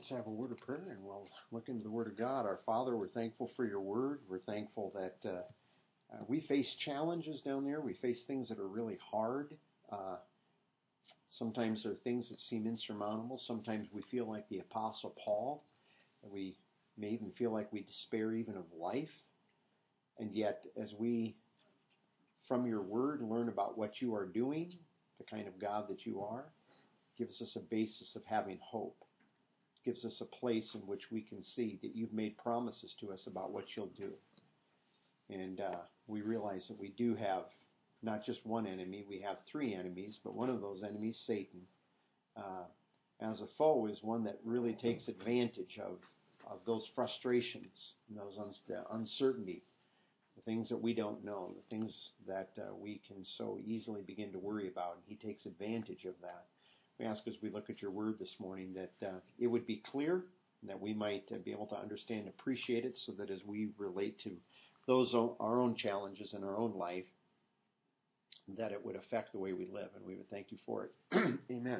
Let's have a word of prayer and we'll look into the Word of God. Our Father, we're thankful for your Word. We're thankful that we face challenges down there. We face things that are really hard. Sometimes there are things that seem insurmountable. Sometimes we feel like the Apostle Paul. We may even feel like we despair even of life. And yet, as we, from your Word, learn about what you are doing, the kind of God that you are, gives us a basis of having hope. Gives us a place in which we can see that you've made promises to us about what you'll do. And we realize that we do have not just one enemy, we have three enemies, but one of those enemies, Satan, as a foe, is one that really takes advantage of those frustrations, and those uncertainty, the things that we don't know, the things that we can so easily begin to worry about, and he takes advantage of that. We ask as we look at your word this morning that it would be clear and that we might be able to understand and appreciate it so that as we relate to those our own challenges in our own life, that it would affect the way we live, and we would thank you for it. Amen.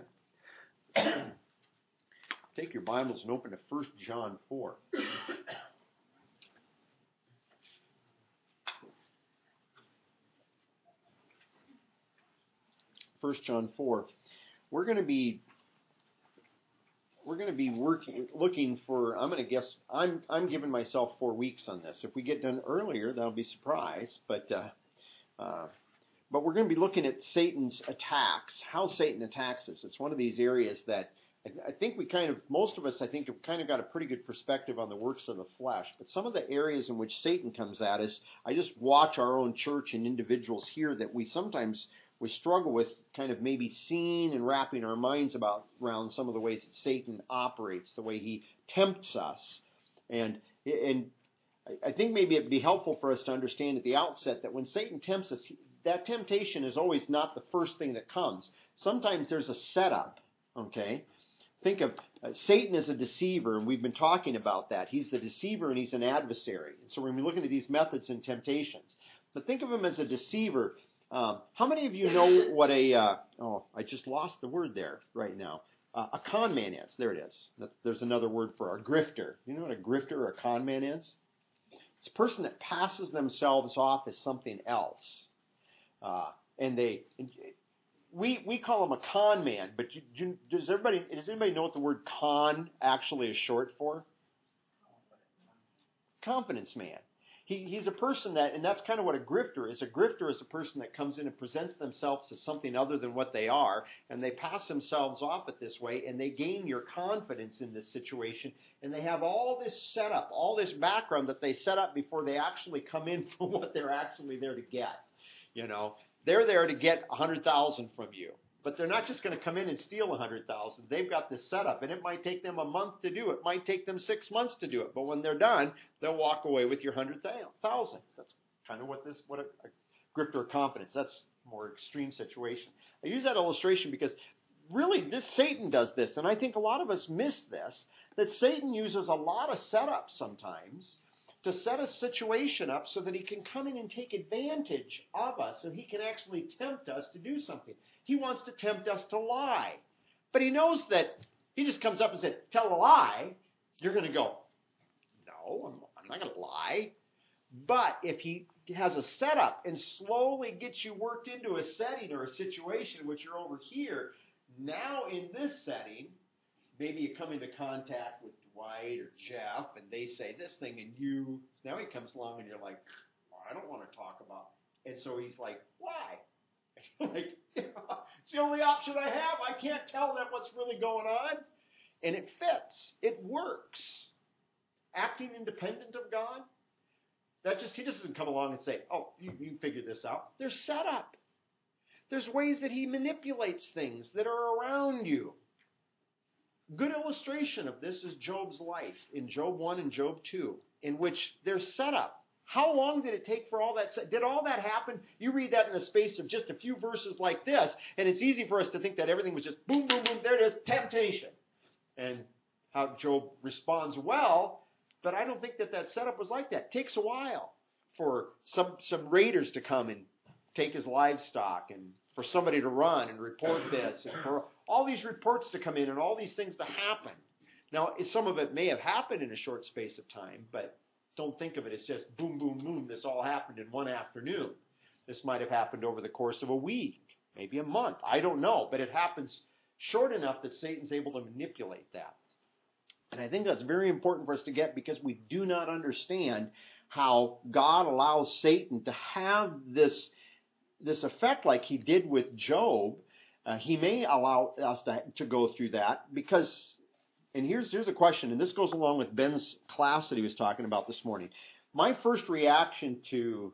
Take your Bibles and open to 1 John 4. 1 John 4. We're going to be looking for, I'm going to guess, I'm giving myself 4 weeks on this. If we get done earlier, that'll be a surprise. But we're going to be looking at Satan's attacks, how Satan attacks us. It's one of these areas that I think most of us, I think, have kind of got a pretty good perspective on the works of the flesh. But some of the areas in which Satan comes at us, I just watch our own church and individuals here that we sometimes we struggle with kind of maybe seeing and wrapping our minds around some of the ways that Satan operates, the way he tempts us. And I think maybe it'd be helpful for us to understand at the outset that when Satan tempts us, that temptation is always not the first thing that comes. Sometimes there's a setup, okay? Think of Satan as a deceiver, and we've been talking about that. He's the deceiver and he's an adversary. And so we're going to be looking at these methods and temptations. But think of him as a deceiver. How many of you know what I just lost the word there right now. A con man is. There it is. There's another word for a grifter. You know what a grifter or a con man is? It's a person that passes themselves off as something else. And we call him a con man, but does anybody know what the word con actually is short for? Confidence man. He's a person and that's kind of what a grifter is. A grifter is a person that comes in and presents themselves as something other than what they are, and they pass themselves off it this way, and they gain your confidence in this situation, and they have all this setup, all this background that they set up before they actually come in for what they're actually there to get. You know, they're there to get $100,000 from you. But they're not just going to come in and steal $100,000. They've got this setup, and it might take them a month to do it. It might take them 6 months to do it. But when they're done, they'll walk away with your $100,000. That's kind of what a grifter of confidence. That's a more extreme situation. I use that illustration because really Satan does this, and I think a lot of us miss this, that Satan uses a lot of setups sometimes to set a situation up so that he can come in and take advantage of us and he can actually tempt us to do something. He wants to tempt us to lie. But he knows that he just comes up and says, tell a lie, you're going to go, no, I'm not going to lie. But if he has a setup and slowly gets you worked into a setting or a situation in which you're over here, now in this setting, maybe you come into contact with Dwight or Jeff, and they say this thing, and now he comes along, and you're like, oh, I don't want to talk about it. And so he's like, why? Like, it's the only option I have. I can't tell them what's really going on. And it fits. It works. Acting independent of God, he doesn't come along and say, oh, you figure this out. There's setup. There's ways that he manipulates things that are around you. Good illustration of this is Job's life in Job 1 and Job 2, in which there's setup. How long did it take for all that? Did all that happen? You read that in the space of just a few verses like this, and it's easy for us to think that everything was just boom, boom, boom, there it is, temptation. And how Job responds well, but I don't think that setup was like that. It takes a while for some raiders to come and take his livestock, and for somebody to run and report this, and for all these reports to come in and all these things to happen. Now, some of it may have happened in a short space of time, but don't think of it as just boom, boom, boom, this all happened in one afternoon. This might have happened over the course of a week, maybe a month. I don't know, but it happens short enough that Satan's able to manipulate that. And I think that's very important for us to get, because we do not understand how God allows Satan to have this effect like he did with Job. He may allow us to go through that because, and here's a question, and this goes along with Ben's class that he was talking about this morning. My first reaction to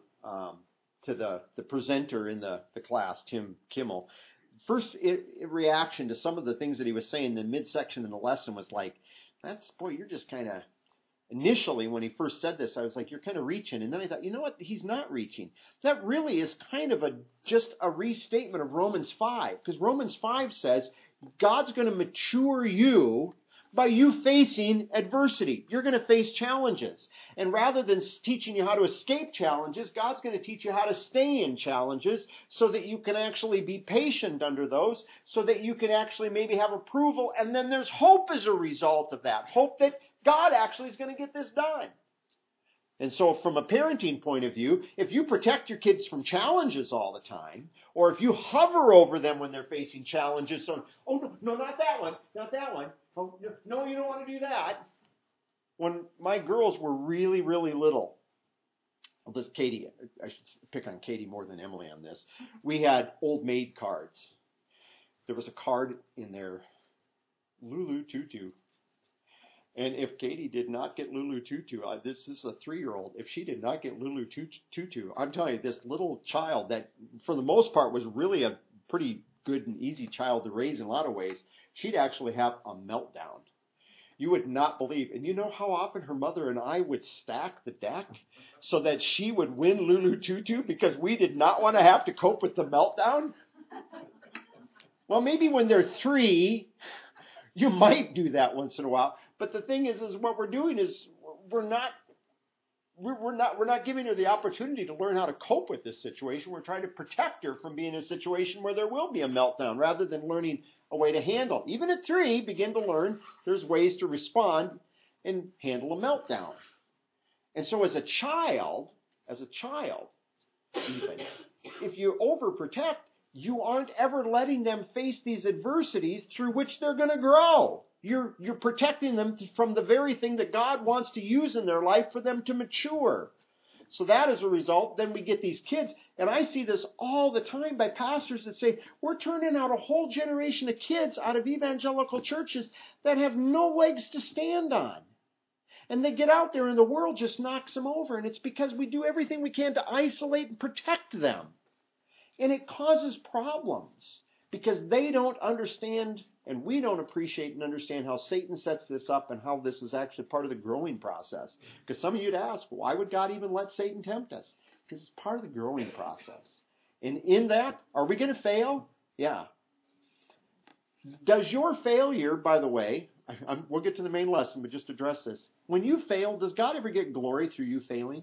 the presenter in the class, Tim Kimmel, first reaction to some of the things that he was saying in the midsection in the lesson was like, you're just kind of, initially when he first said this, I was like, you're kind of reaching. And then I thought, you know what? He's not reaching. That really is kind of just a restatement of Romans 5. Because Romans 5 says, God's going to mature you by you facing adversity. You're going to face challenges. And rather than teaching you how to escape challenges, God's going to teach you how to stay in challenges so that you can actually be patient under those, so that you can actually maybe have approval. And then there's hope as a result of that. Hope that God actually is going to get this done. And so from a parenting point of view, if you protect your kids from challenges all the time, or if you hover over them when they're facing challenges, so, oh, no, not that one, not that one. Oh, no, you don't want to do that. When my girls were really, really little, well, this Katie, I should pick on Katie more than Emily on this. We had Old Maid cards. There was a card in there, Lulu Tutu. And if Katie did not get Lulu Tutu, this is a 3-year-old, if she did not get Lulu Tutu, I'm telling you, this little child that for the most part was really a pretty good and easy child to raise in a lot of ways, she'd actually have a meltdown. You would not believe. And you know how often her mother and I would stack the deck so that she would win Lulu Tutu because we did not want to have to cope with the meltdown? Well, maybe when they're 3, you might do that once in a while. But the thing is what we're doing is we're not giving her the opportunity to learn how to cope with this situation. We're trying to protect her from being in a situation where there will be a meltdown rather than learning a way to handle. Even at 3, begin to learn there's ways to respond and handle a meltdown. And so as a child, even, if you overprotect, you aren't ever letting them face these adversities through which they're going to grow. You're protecting them from the very thing that God wants to use in their life for them to mature. So that as a result, then we get these kids, and I see this all the time by pastors that say, we're turning out a whole generation of kids out of evangelical churches that have no legs to stand on. And they get out there and the world just knocks them over, and it's because we do everything we can to isolate and protect them. And it causes problems because they don't understand and we don't appreciate and understand how Satan sets this up and how this is actually part of the growing process. Because some of you'd ask, why would God even let Satan tempt us? Because it's part of the growing process. And in that, are we going to fail? Yeah. Does your failure, by the way, we'll get to the main lesson, but just address this. When you fail, does God ever get glory through you failing?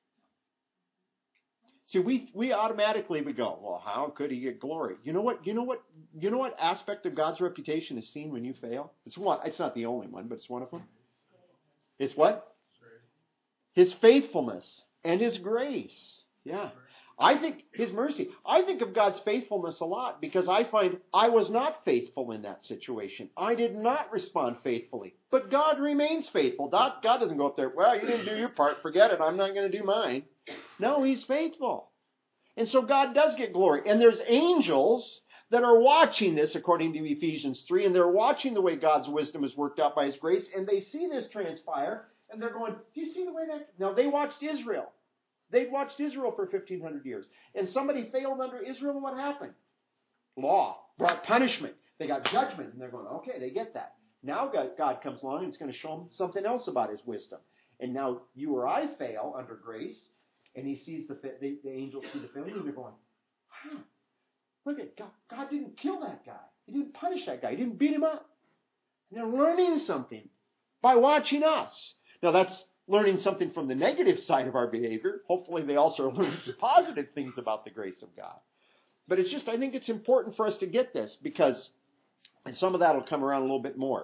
See, we automatically would go, well, how could he get glory? You know what aspect of God's reputation is seen when you fail? It's not the only one, but it's one of them. It's what? His faithfulness and His grace. Yeah. I think His mercy. I think of God's faithfulness a lot because I find I was not faithful in that situation. I did not respond faithfully. But God remains faithful. God doesn't go up there, well, you didn't do your part, forget it, I'm not going to do mine. No, He's faithful. And so God does get glory. And there's angels that are watching this, according to Ephesians 3, and they're watching the way God's wisdom is worked out by His grace, and they see this transpire, and they're going, do you see the way that... Now, they watched Israel. They'd watched Israel for 1,500 years. And somebody failed under Israel, and what happened? Law brought punishment. They got judgment, and they're going, okay, they get that. Now God comes along, and He's going to show them something else about His wisdom. And now you or I fail under grace, and He sees the angels see the failure, and they're going, wow, look at God. God didn't kill that guy. He didn't punish that guy. He didn't beat him up. And they're learning something by watching us. Now that's learning something from the negative side of our behavior. Hopefully they also are learning some positive things about the grace of God. But I think it's important for us to get this because, and some of that will come around a little bit more.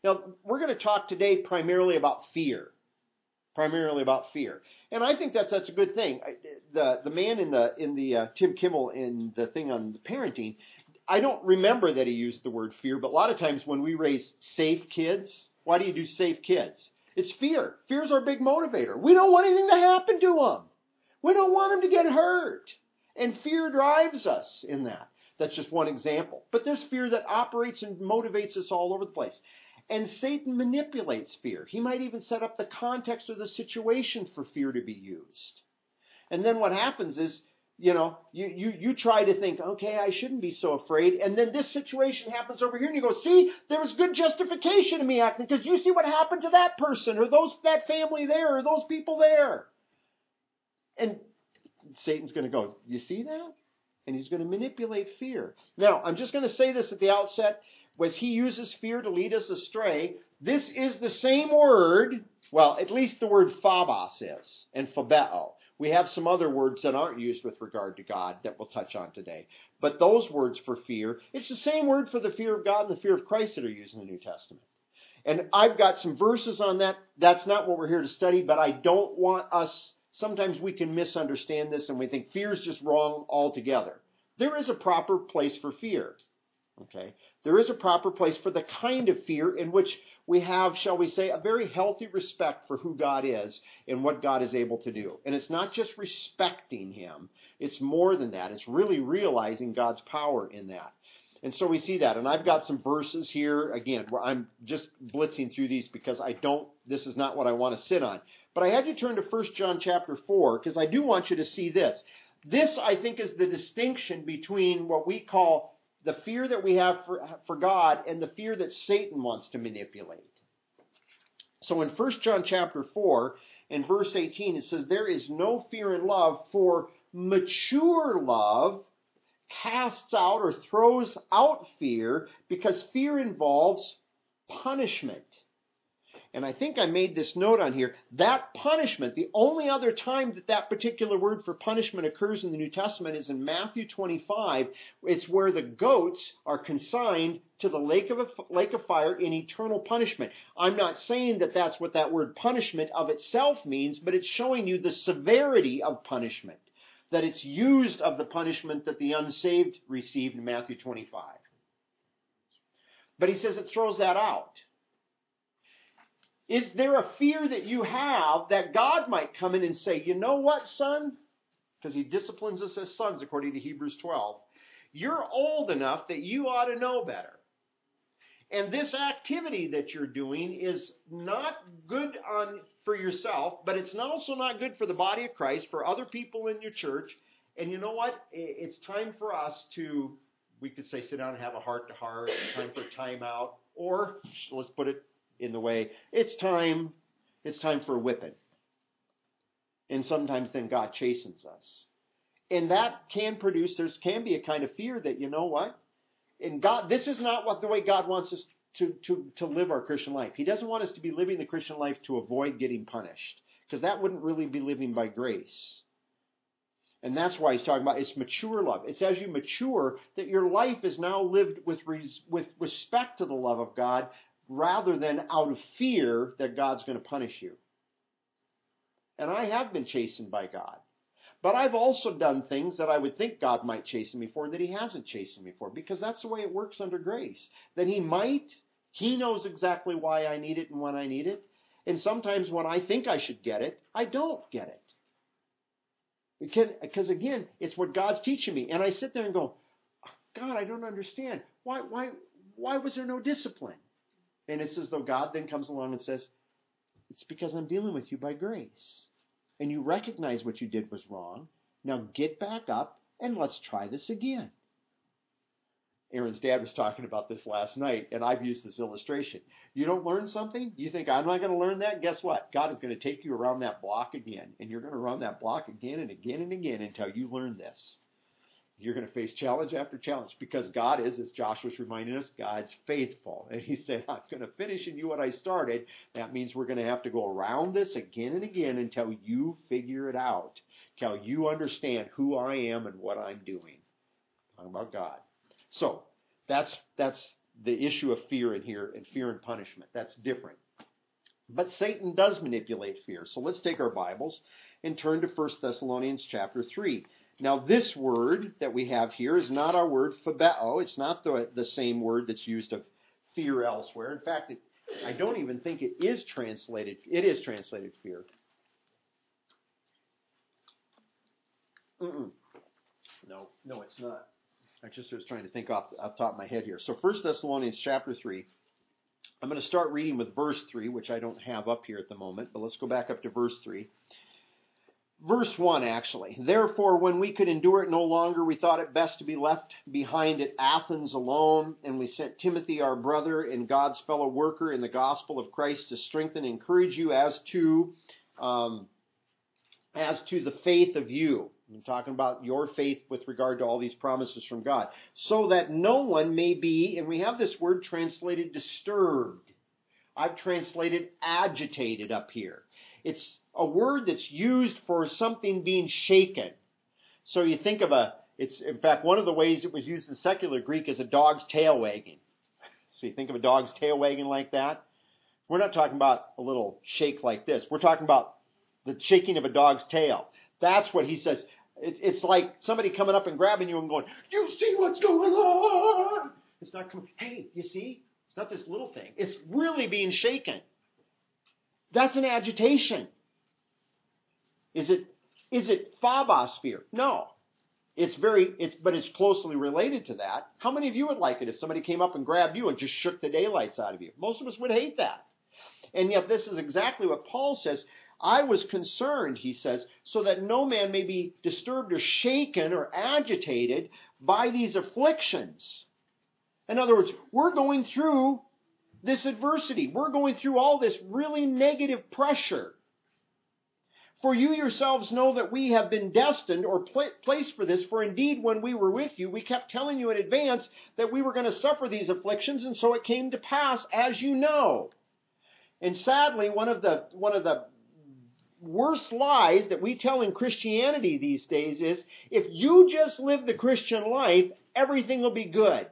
Now, we're going to talk today primarily about fear. Primarily about fear. And I think that's a good thing. The man in the Tim Kimmel in the thing on the parenting, I don't remember that he used the word fear, but a lot of times when we raise safe kids, why do you do safe kids? It's fear. Fear's our big motivator. We don't want anything to happen to them. We don't want them to get hurt. And fear drives us in that. That's just one example. But there's fear that operates and motivates us all over the place. And Satan manipulates fear. He might even set up the context or the situation for fear to be used. And then what happens is, you try to think, okay, I shouldn't be so afraid. And then this situation happens over here and you go, see, there was good justification in me acting because you see what happened to that person or that family there or those people there. And Satan's going to go, you see that? And he's going to manipulate fear. Now, I'm just going to say this at the outset. As he uses fear to lead us astray, this is the same word, well, at least the word phobos is, and phobeo. We have some other words that aren't used with regard to God that we'll touch on today. But those words for fear, it's the same word for the fear of God and the fear of Christ that are used in the New Testament. And I've got some verses on that. That's not what we're here to study, but I don't want us, sometimes we can misunderstand this and we think fear is just wrong altogether. There is a proper place for fear. Okay? There is a proper place for the kind of fear in which we have, shall we say, a very healthy respect for who God is and what God is able to do. And it's not just respecting Him. It's more than that. It's really realizing God's power in that. And so we see that. And I've got some verses here, again, where I'm just blitzing through these because this is not what I want to sit on. But I had you turn to 1 John chapter 4 because I do want you to see this. This, I think, is the distinction between what we call the fear that we have for God and the fear that Satan wants to manipulate. So in 1 John chapter 4 and verse 18, it says, there is no fear in love, for mature love casts out or throws out fear, because fear involves punishment. And I think I made this note on here. That punishment, the only other time that particular word for punishment occurs in the New Testament is in Matthew 25. It's where the goats are consigned to the lake of fire in eternal punishment. I'm not saying that that's what that word punishment of itself means, but it's showing you the severity of punishment, that it's used of the punishment that the unsaved received in Matthew 25. But he says it throws that out. Is there a fear that you have that God might come in and say, you know what, son? Because He disciplines us as sons according to Hebrews 12. You're old enough that you ought to know better. And this activity that you're doing is not good for yourself, but it's also not good for the body of Christ, for other people in your church. And you know what? It's time for us to, we could say, sit down and have a heart-to-heart, time for time out, or let's put it in the way, it's time for a whipping. And sometimes then God chastens us. And that can produce, there can be a kind of fear that, you know what? And God, this is not the way God wants us to live our Christian life. He doesn't want us to be living the Christian life to avoid getting punished, because that wouldn't really be living by grace. And that's why he's talking about it's mature love. It's as you mature that your life is now lived with respect to the love of God, rather than out of fear that God's going to punish you. And I have been chastened by God. But I've also done things that I would think God might chasten me for that He hasn't chastened me for, because that's the way it works under grace. That He knows exactly why I need it and when I need it. And sometimes when I think I should get it, I don't get it. Because again, it's what God's teaching me. And I sit there and go, God, I don't understand. Why was there no discipline? And it's as though God then comes along and says, it's because I'm dealing with you by grace. And you recognize what you did was wrong. Now get back up and let's try this again. Aaron's dad was talking about this last night, and I've used this illustration. You don't learn something, you think, I'm not going to learn that? Guess what? God is going to take you around that block again, and you're going to run that block again and again and again until you learn this. You're going to face challenge after challenge, because God is, as Josh was reminding us, God's faithful. And He said, I'm going to finish in you what I started. That means we're going to have to go around this again and again until you figure it out, until you understand who I am and what I'm doing. Talking about God. So that's the issue of fear in here, and fear and punishment. That's different. But Satan does manipulate fear. So let's take our Bibles and turn to 1 Thessalonians chapter 3. Now this word that we have here is not our word phobeo. It's not the same word that's used of fear elsewhere. In fact, I don't even think it is translated. It is translated fear. No, it's not. I just was trying to think off the top of my head here. So 1 Thessalonians chapter 3. I'm going to start reading with verse 3, which I don't have up here at the moment, but let's go back up to verse 3. Verse 1, actually. Therefore, when we could endure it no longer, we thought it best to be left behind at Athens alone, and we sent Timothy, our brother and God's fellow worker in the gospel of Christ, to strengthen and encourage you as to the faith of you. I'm talking about your faith with regard to all these promises from God. So that no one may be, and we have this word translated disturbed. I've translated agitated up here. It's a word that's used for something being shaken. So you think of it's in fact one of the ways it was used in secular Greek is a dog's tail wagging. So you think of a dog's tail wagging like that. We're not talking about a little shake like this. We're talking about the shaking of a dog's tail. That's what he says. It's like somebody coming up and grabbing you and going, "You see what's going on?" It's not coming, "Hey, you see?" It's not this little thing. It's really being shaken. That's an agitation. Is it phobos fear? No. But it's closely related to that. How many of you would like it if somebody came up and grabbed you and just shook the daylights out of you? Most of us would hate that. And yet this is exactly what Paul says. I was concerned, he says, so that no man may be disturbed or shaken or agitated by these afflictions. In other words, we're going through this adversity. We're going through all this really negative pressure. For you yourselves know that we have been destined or placed for this. For indeed, when we were with you, we kept telling you in advance that we were going to suffer these afflictions, and so it came to pass, as you know. And sadly, one of the worst lies that we tell in Christianity these days is, if you just live the Christian life, everything will be good.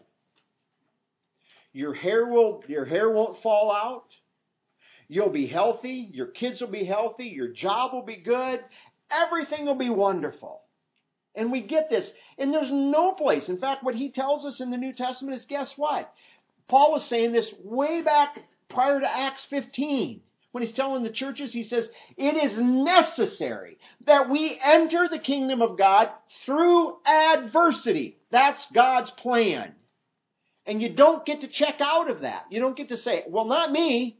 Your hair won't fall out. You'll be healthy. Your kids will be healthy. Your job will be good. Everything will be wonderful. And we get this. And there's no place. In fact, what he tells us in the New Testament is, guess what? Paul was saying this way back prior to Acts 15. When he's telling the churches, he says, it is necessary that we enter the kingdom of God through adversity. That's God's plan. And you don't get to check out of that. You don't get to say, well, not me.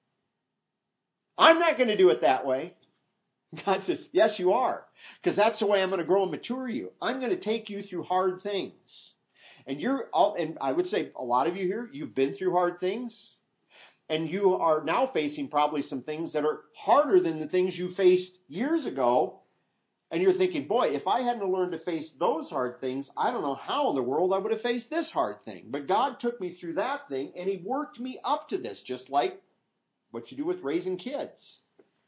I'm not going to do it that way. God says, yes, you are. Because that's the way I'm going to grow and mature you. I'm going to take you through hard things. And I would say a lot of you here, you've been through hard things. And you are now facing probably some things that are harder than the things you faced years ago. And you're thinking, boy, if I hadn't learned to face those hard things, I don't know how in the world I would have faced this hard thing. But God took me through that thing, and He worked me up to this, just like what you do with raising kids.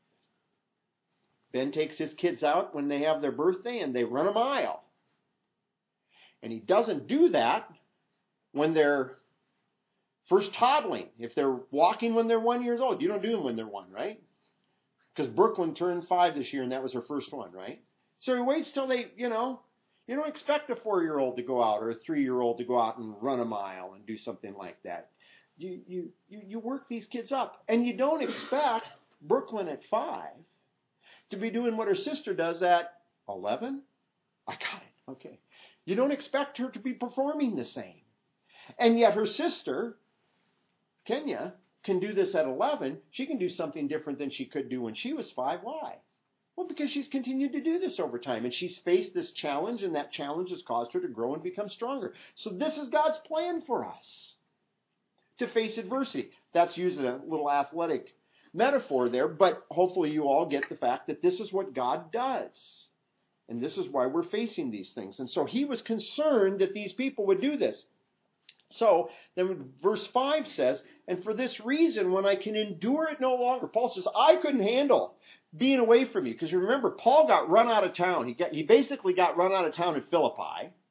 Ben takes his kids out when they have their birthday, and they run a mile. And he doesn't do that when they're first toddling. If they're walking when they're 1 year old, you don't do them when they're 1, right? Because Brooklyn turned 5 this year, and that was her first one, right? So he waits till they, you don't expect a 4-year-old to go out or a 3-year-old to go out and run a mile and do something like that. You work these kids up, and you don't expect Brooklyn at 5 to be doing what her sister does at 11. I got it. Okay. You don't expect her to be performing the same. And yet her sister, Kenya, can do this at 11. She can do something different than she could do when she was 5. Why? Well, because she's continued to do this over time, and she's faced this challenge, and that challenge has caused her to grow and become stronger. So this is God's plan for us, to face adversity. That's using a little athletic metaphor there, but hopefully you all get the fact that this is what God does. And this is why we're facing these things. And so he was concerned that these people would do this. So then verse 5 says, and for this reason, when I can endure it no longer, Paul says, I couldn't handle being away from you. Because remember, Paul got run out of town. He basically got run out of town in Philippi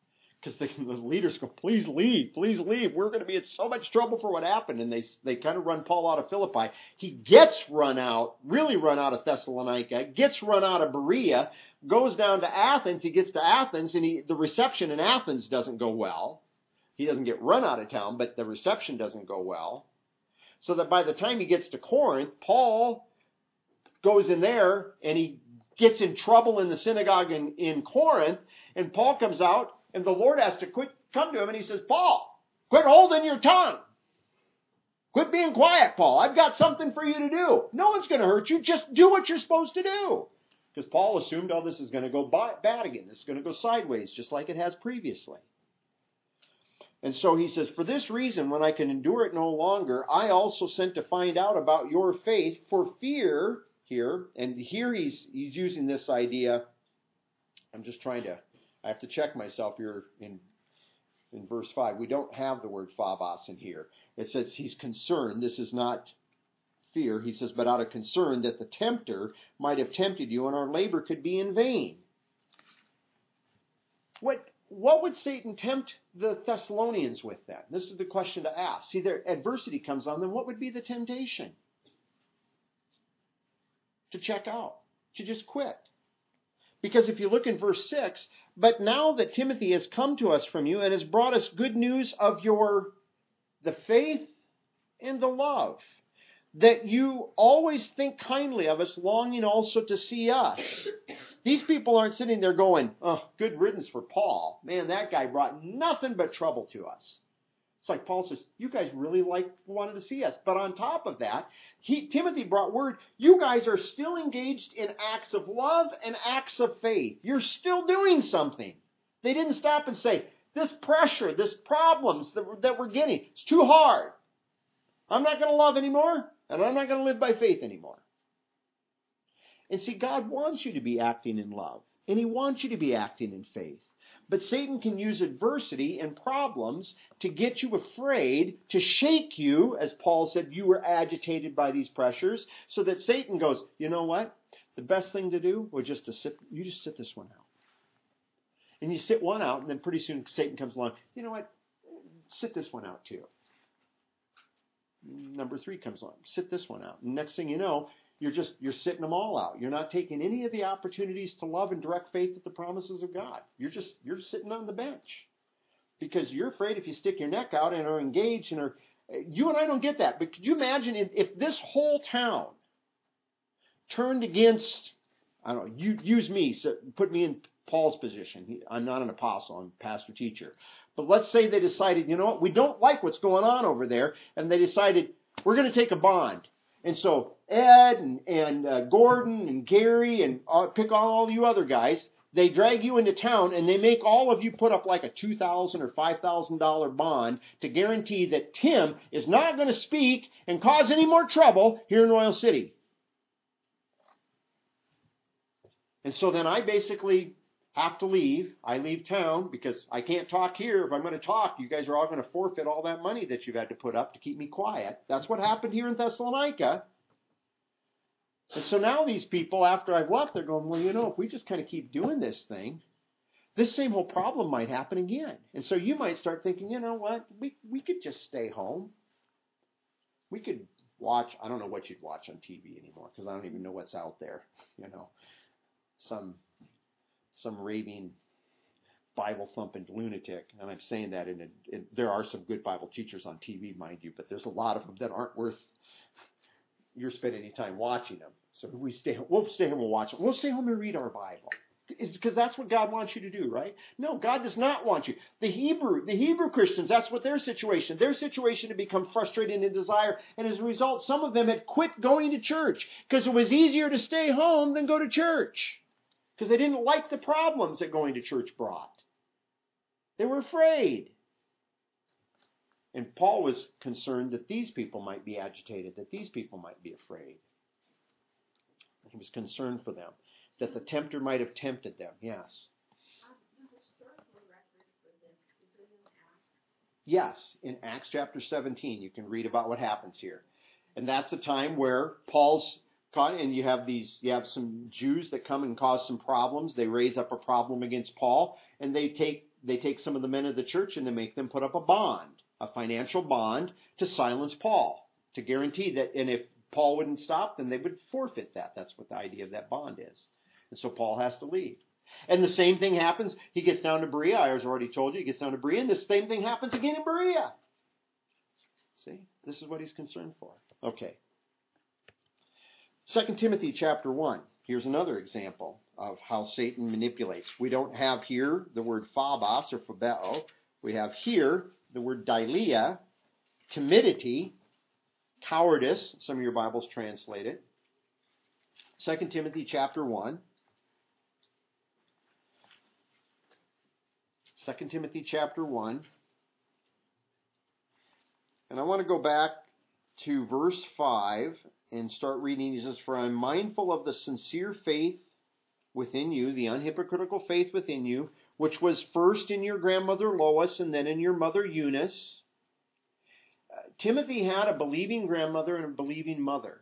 because the leaders go, please leave, we're going to be in so much trouble for what happened, and they kind of run Paul out of Philippi. He gets really run out of Thessalonica, gets run out of Berea, goes down to Athens. He gets to Athens, and the reception in Athens doesn't go well. He doesn't get run out of town, but the reception doesn't go well. So that by the time he gets to Corinth, Paul goes in there, and he gets in trouble in the synagogue in Corinth, and Paul comes out, and the Lord has to come to him, and he says, Paul, quit holding your tongue. Quit being quiet, Paul. I've got something for you to do. No one's going to hurt you. Just do what you're supposed to do. Because Paul assumed, this is going to go bad again. This is going to go sideways, just like it has previously. And so he says, for this reason, when I can endure it no longer, I also sent to find out about your faith for fear here. And here he's using this idea. I have to check myself here in verse 5. We don't have the word phobos in here. It says he's concerned. This is not fear. He says, but out of concern that the tempter might have tempted you and our labor could be in vain. What would Satan tempt the Thessalonians with then? This is the question to ask. See, their adversity comes on them. What would be the temptation? To check out. To just quit. Because if you look in verse 6, but now that Timothy has come to us from you and has brought us good news of the faith and the love, that you always think kindly of us, longing also to see us. These people aren't sitting there going, oh, good riddance for Paul. Man, that guy brought nothing but trouble to us. It's like Paul says, you guys really wanted to see us. But on top of that, Timothy brought word, you guys are still engaged in acts of love and acts of faith. You're still doing something. They didn't stop and say, this pressure, this problems that we're getting, it's too hard. I'm not going to love anymore, and I'm not going to live by faith anymore. And see, God wants you to be acting in love, and He wants you to be acting in faith. But Satan can use adversity and problems to get you afraid, to shake you, as Paul said, you were agitated by these pressures, so that Satan goes, you know what? The best thing to do was just sit this one out. And you sit one out, and then pretty soon Satan comes along, you know what? Sit this one out too. Number 3 comes along, sit this one out. And next thing you know, you're sitting them all out. You're not taking any of the opportunities to love and direct faith at the promises of God. You're sitting on the bench because you're afraid if you stick your neck out and are engaged you and I don't get that. But could you imagine if this whole town turned against, I don't know, use me, so put me in Paul's position. I'm not an apostle, I'm a pastor teacher. But let's say they decided, you know what, we don't like what's going on over there, and they decided we're going to take a bond. And so Ed and Gordon and Gary and pick on all you other guys, they drag you into town and they make all of you put up like a $2,000 or $5,000 bond to guarantee that Tim is not going to speak and cause any more trouble here in Royal City. And so then I basically have to leave. I leave town because I can't talk here. If I'm going to talk, you guys are all going to forfeit all that money that you've had to put up to keep me quiet. That's what happened here in Thessalonica. And so now these people, after I've left, they're going, well, you know, if we just kind of keep doing this thing, this same whole problem might happen again. And so you might start thinking, you know what, we could just stay home. We could watch, I don't know what you'd watch on TV anymore because I don't even know what's out there, you know, some raving, Bible-thumping lunatic. And I'm saying that there are some good Bible teachers on TV, mind you, but there's a lot of them that aren't worth you're spending any time watching them. So we'll stay home and watch them. We'll stay home and read our Bible. Because that's what God wants you to do, right? No, God does not want you. The Hebrew Christians, that's what their situation. Their situation had become frustrated in desire. And as a result, some of them had quit going to church because it was easier to stay home than go to church. Because they didn't like the problems that going to church brought. They were afraid. And Paul was concerned that these people might be agitated, that these people might be afraid. He was concerned for them, that the tempter might have tempted them. Yes. Yes, in Acts chapter 17, you can read about what happens here. And that's the time where Paul's caught, and you have some Jews that come and cause some problems. They raise up a problem against Paul, and they take they take some of the men of the church and they make them put up a bond, a financial bond to silence Paul, to guarantee that, and if Paul wouldn't stop, then they would forfeit that. That's what the idea of that bond is. And so Paul has to leave. And the same thing happens. He gets down to Berea. I already told you, he gets down to Berea, and the same thing happens again in Berea. See? This is what he's concerned for. Okay. 2 Timothy chapter 1. Here's another example of how Satan manipulates. We don't have here the word phobos or phobeo. We have here the word dileia, timidity, cowardice. Some of your Bibles translate it. 2 Timothy chapter 1. 2 Timothy chapter 1. And I want to go back to verse 5 and start reading. He says, "For I am mindful of the sincere faith within you, the unhypocritical faith within you, which was first in your grandmother Lois and then in your mother Eunice." Timothy had a believing grandmother and a believing mother.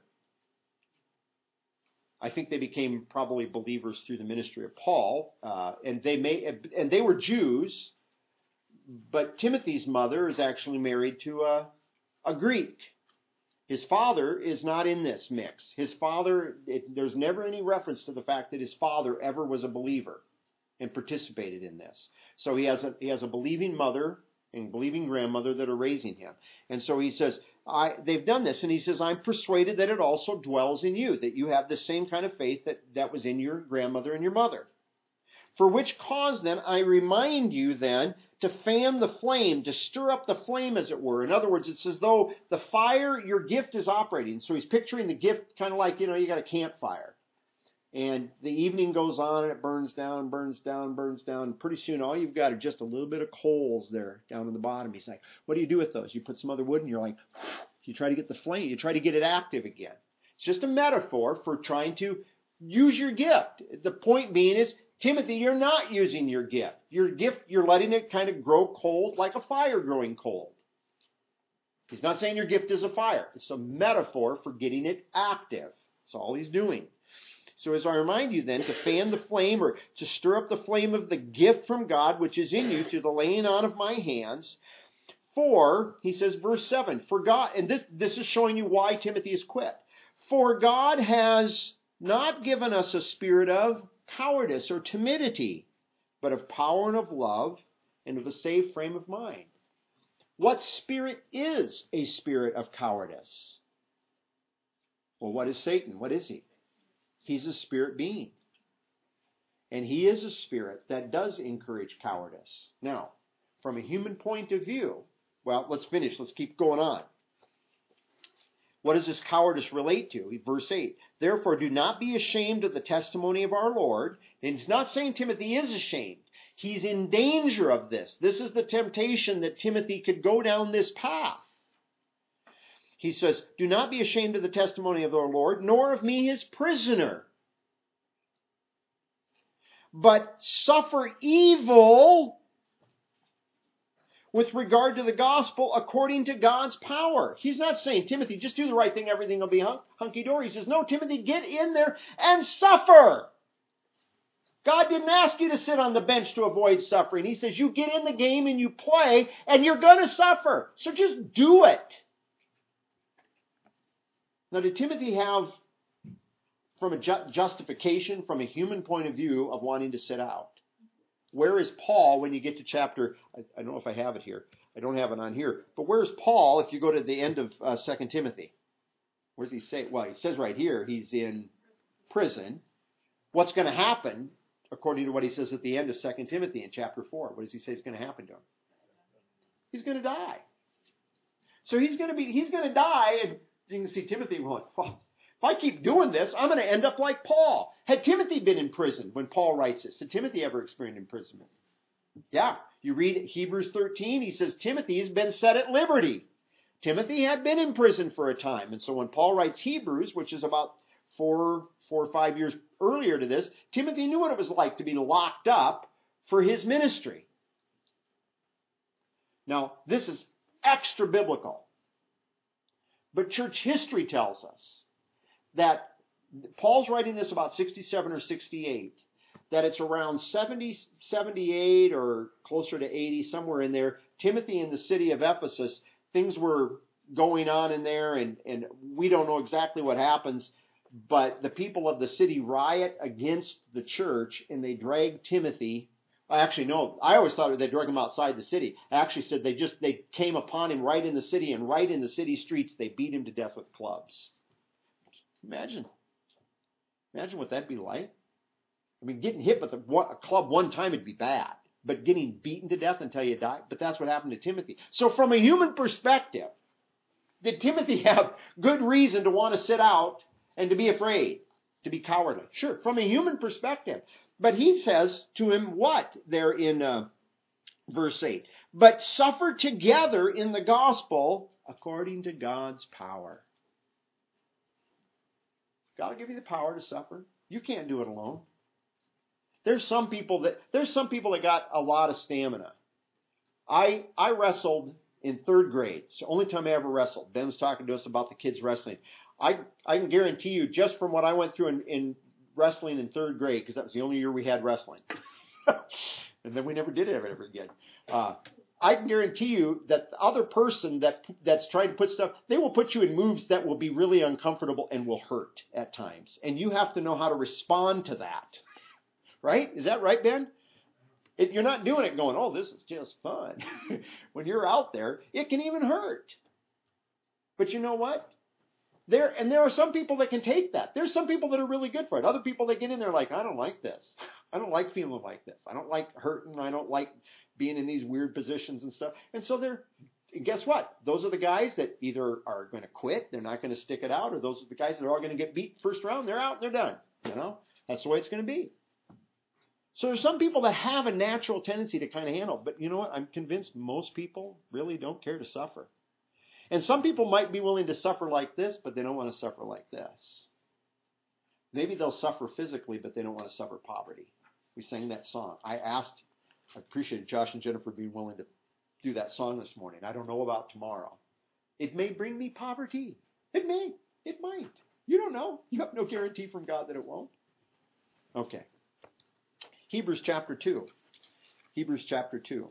I think they became probably believers through the ministry of Paul, and they were Jews. But Timothy's mother is actually married to a Greek. His father is not in this mix. His father, there's never any reference to the fact that his father ever was a believer and participated in this. So he has a believing mother and believing grandmother that are raising him. And so he says, they've done this. And he says, "I'm persuaded that it also dwells in you, that you have the same kind of faith that was in your grandmother and your mother. For which cause then I remind you then to fan the flame, to stir up the flame as it were." In other words, it's as though the fire, your gift is operating. So he's picturing the gift kind of like, you got a campfire. And the evening goes on and it burns down, burns down, burns down. Pretty soon all you've got are just a little bit of coals there down in the bottom. He's like, what do you do with those? You put some other wood and you're like, you try to get the flame, you try to get it active again. It's just a metaphor for trying to use your gift. The point being is, Timothy, you're not using your gift. Your gift, you're letting it kind of grow cold like a fire growing cold. He's not saying your gift is a fire. It's a metaphor for getting it active. That's all he's doing. So as I remind you then, to fan the flame or to stir up the flame of the gift from God which is in you through the laying on of my hands. For, he says, verse 7, for God, and this is showing you why Timothy is quit. For God has not given us a spirit of cowardice or timidity, but of power and of love and of a safe frame of mind. What spirit is a spirit of cowardice? Well, what is Satan? What is he? He's a spirit being. And he is a spirit that does encourage cowardice. Now, from a human point of view, well, let's finish. Let's keep going on. What does this cowardice relate to? Verse 8, therefore do not be ashamed of the testimony of our Lord. And he's not saying Timothy is ashamed. He's in danger of this. This is the temptation that Timothy could go down this path. He says, do not be ashamed of the testimony of our Lord, nor of me his prisoner. But suffer evil with regard to the gospel according to God's power. He's not saying, Timothy, just do the right thing, everything will be hunky-dory. He says, no, Timothy, get in there and suffer. God didn't ask you to sit on the bench to avoid suffering. He says, you get in the game and you play, and you're going to suffer. So just do it. Now, did Timothy have, from a justification, from a human point of view, of wanting to sit out? Where is Paul when you get to chapter, I don't know if I have it here. I don't have it on here. But where's Paul if you go to the end of 2 Timothy? Where does he say? Well, he says right here he's in prison. What's going to happen, according to what he says at the end of 2 Timothy in chapter 4? What does he say is going to happen to him? He's going to die. So he's going to die, and you can see Timothy going, well, if I keep doing this, I'm going to end up like Paul. Had Timothy been in prison when Paul writes this? Had Timothy ever experienced imprisonment? Yeah. You read Hebrews 13, he says Timothy has been set at liberty. Timothy had been in prison for a time. And so when Paul writes Hebrews, which is about 4 or 5 years earlier to this, Timothy knew what it was like to be locked up for his ministry. Now, this is extra biblical. But church history tells us that Paul's writing this about 67 or 68, that it's around 70, 78 or closer to 80, somewhere in there. Timothy in the city of Ephesus, things were going on in there, and we don't know exactly what happens, but the people of the city riot against the church, and they drag Timothy. Actually, no, I always thought they drug him outside the city. I actually said they came upon him right in the city, and right in the city streets, they beat him to death with clubs. Imagine what that'd be like. I mean, getting hit with a club one time would be bad, but getting beaten to death until you die, but that's what happened to Timothy. So from a human perspective, did Timothy have good reason to want to sit out and to be afraid, to be cowardly? Sure, from a human perspective. But he says to him what there in verse 8? But suffer together in the gospel according to God's power. God will give you the power to suffer. You can't do it alone. There's some people that got a lot of stamina. I wrestled in third grade. It's the only time I ever wrestled. Ben was talking to us about the kids wrestling. I can guarantee you, just from what I went through in wrestling in third grade, because that was the only year we had wrestling, and then we never did it ever again. I can guarantee you that the other person that's trying to put stuff, they will put you in moves that will be really uncomfortable and will hurt at times, and you have to know how to respond to that. Right? Is that right, Ben? You're not doing it going, oh, this is just fun. When you're out there, it can even hurt. But you know what? There are some people that can take that. There's some people that are really good for it. Other people that get in there like, I don't like this. I don't like feeling like this. I don't like hurting. I don't like being in these weird positions and stuff. And so guess what? Those are the guys that either are going to quit, they're not going to stick it out, or those are the guys that are all going to get beat first round. They're out, they're done. That's the way it's going to be. So there's some people that have a natural tendency to kind of handle, but you know what? I'm convinced most people really don't care to suffer. And some people might be willing to suffer like this, but they don't want to suffer like this. Maybe they'll suffer physically, but they don't want to suffer poverty. We sang that song. I appreciated Josh and Jennifer being willing to do that song this morning. I don't know about tomorrow. It may bring me poverty. It may. It might. You don't know. You have no guarantee from God that it won't. Okay. Hebrews chapter 2. Hebrews chapter 2.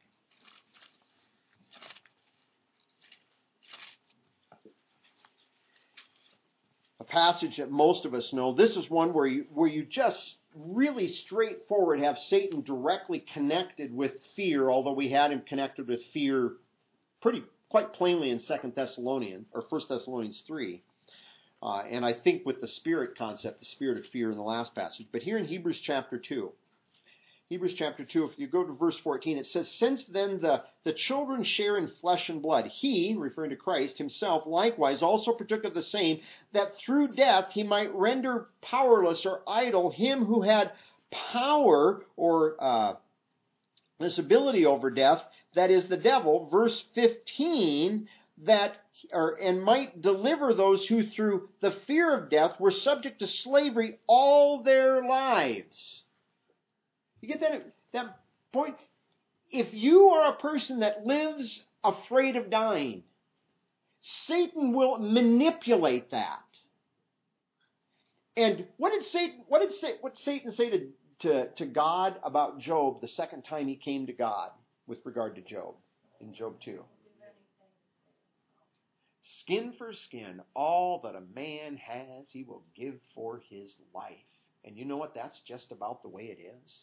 A passage that most of us know. This is one where you just really straightforward have Satan directly connected with fear, although we had him connected with fear quite plainly in 2 Thessalonians or 1 Thessalonians 3. And I think with the spirit concept, the spirit of fear in the last passage. But here in Hebrews chapter 2, if you go to verse 14, it says, since then the children share in flesh and blood, he, referring to Christ, himself likewise also partook of the same, that through death he might render powerless or idle him who had power or this ability over death, that is the devil. Verse 15, and might deliver those who through the fear of death were subject to slavery all their lives. You get that point? If you are a person that lives afraid of dying, Satan will manipulate that. And what did Satan say to God about Job the second time he came to God with regard to Job in Job 2? Skin for skin, all that a man has, he will give for his life. And you know what? That's just about the way it is.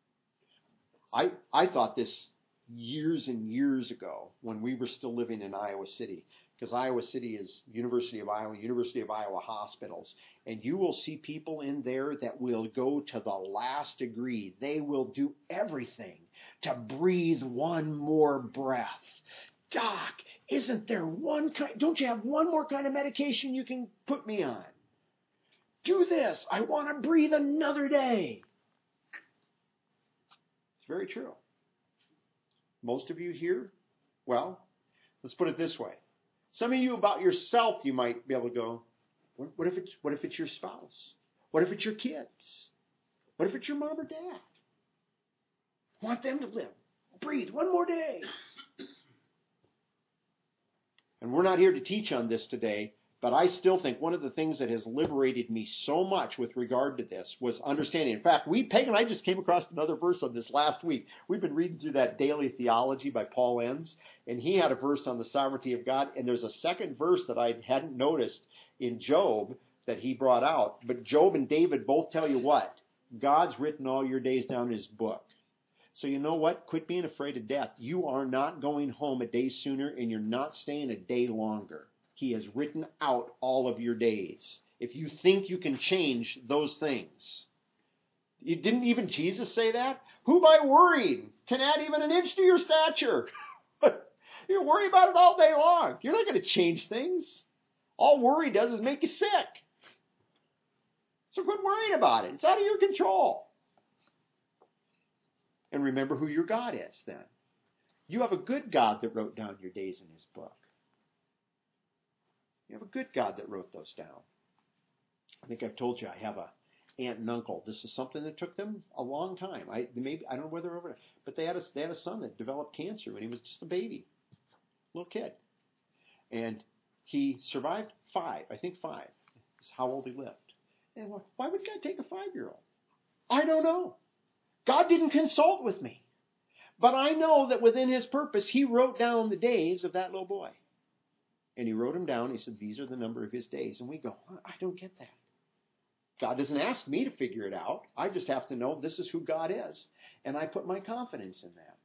I thought this years and years ago when we were still living in Iowa City, because Iowa City is University of Iowa hospitals, and you will see people in there that will go to the last degree. They will do everything to breathe one more breath. Doc, isn't there don't you have one more kind of medication you can put me on? Do this. I want to breathe another day. Very true. Most of you here, well, let's put it this way. Some of you about yourself, you might be able to go, what if it's your spouse? What if it's your kids? What if it's your mom or dad? Want them to live. Breathe one more day. And we're not here to teach on this today, But I still think one of the things that has liberated me so much with regard to this was understanding. In fact, Peg and I just came across another verse on this last week. We've been reading through that Daily Theology by Paul Enns, and he had a verse on the sovereignty of God, and there's a second verse that I hadn't noticed in Job that he brought out. But Job and David both tell you what? God's written all your days down in his book. So you know what? Quit being afraid of death. You are not going home a day sooner, and you're not staying a day longer. He has written out all of your days. If you think you can change those things. Didn't even Jesus say that? Who by worrying can add even an inch to your stature? You worry about it all day long. You're not going to change things. All worry does is make you sick. So quit worrying about it. It's out of your control. And remember who your God is then. You have a good God that wrote down your days in his book. You have a good God that wrote those down. I think I've told you I have a aunt and uncle. This is something that took them a long time. I don't know whether over, but they had a son that developed cancer when he was just a baby, little kid, and he survived 5. Is how old he lived. And why would God take a 5-year-old? I don't know. God didn't consult with me, but I know that within his purpose, he wrote down the days of that little boy. And he wrote them down. He said, these are the number of his days. And we go, I don't get that. God doesn't ask me to figure it out. I just have to know this is who God is. And I put my confidence in that.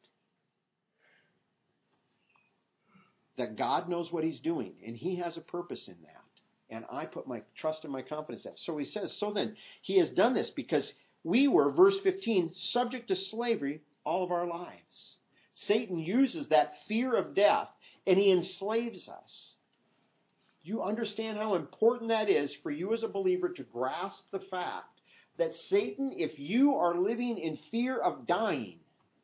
That God knows what he's doing. And he has a purpose in that. And I put my trust and my confidence in that. So he says, so then, he has done this because we were, verse 15, subject to slavery all of our lives. Satan uses that fear of death and he enslaves us. You understand how important that is for you as a believer to grasp the fact that Satan, if you are living in fear of dying,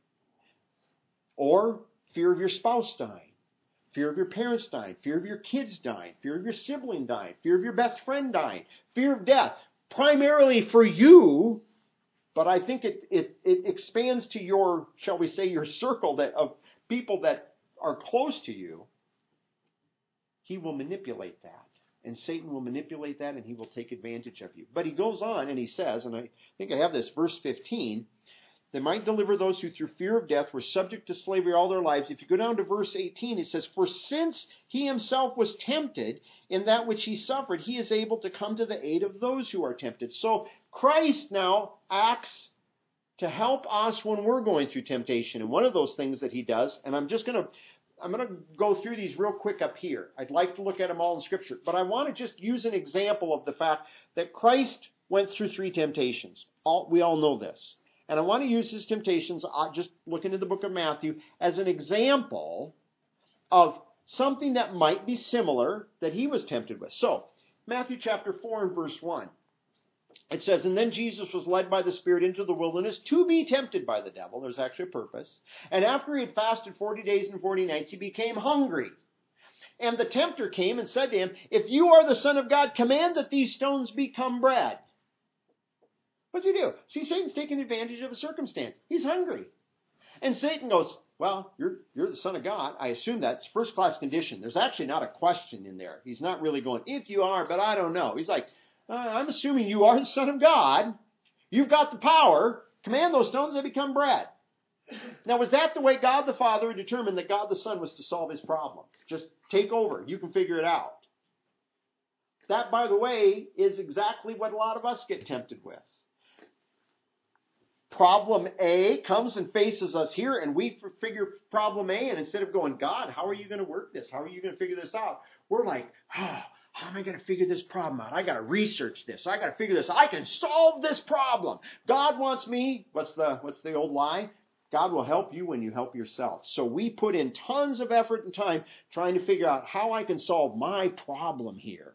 or fear of your spouse dying, fear of your parents dying, fear of your kids dying, fear of your sibling dying, fear of your best friend dying, fear of death, primarily for you, but I think it expands to your, shall we say, your circle of people that are close to you. He will manipulate that. And Satan will manipulate that and he will take advantage of you. But he goes on and he says, and I think I have this, verse 15, they might deliver those who through fear of death were subject to slavery all their lives. If you go down to verse 18, it says, for since he himself was tempted in that which he suffered, he is able to come to the aid of those who are tempted. So Christ now acts to help us when we're going through temptation. And one of those things that he does, and I'm going to go through these real quick up here. I'd like to look at them all in Scripture. But I want to just use an example of the fact that Christ went through 3 temptations. We all know this. And I want to use his temptations, just looking at the book of Matthew, as an example of something that might be similar that he was tempted with. So, Matthew chapter 4 and verse 1. It says, and then Jesus was led by the Spirit into the wilderness to be tempted by the devil. There's actually a purpose. And after he had fasted 40 days and 40 nights, he became hungry. And the tempter came and said to him, if you are the Son of God, command that these stones become bread. What's he do? See, Satan's taking advantage of a circumstance. He's hungry. And Satan goes, well, you're the Son of God. I assume that's first-class condition. There's actually not a question in there. He's not really going, if you are, but I don't know. He's like, I'm assuming you are the Son of God. You've got the power. Command those stones, they become bread. Now, was that the way God the Father determined that God the Son was to solve his problem? Just take over. You can figure it out. That, by the way, is exactly what a lot of us get tempted with. Problem A comes and faces us here, and we figure problem A, and instead of going, God, how are you going to work this? How are you going to figure this out? We're like, how am I going to figure this problem out? I got to research this. I got to figure this. I can solve this problem. God wants me. What's the old lie? God will help you when you help yourself. So we put in tons of effort and time trying to figure out how I can solve my problem here.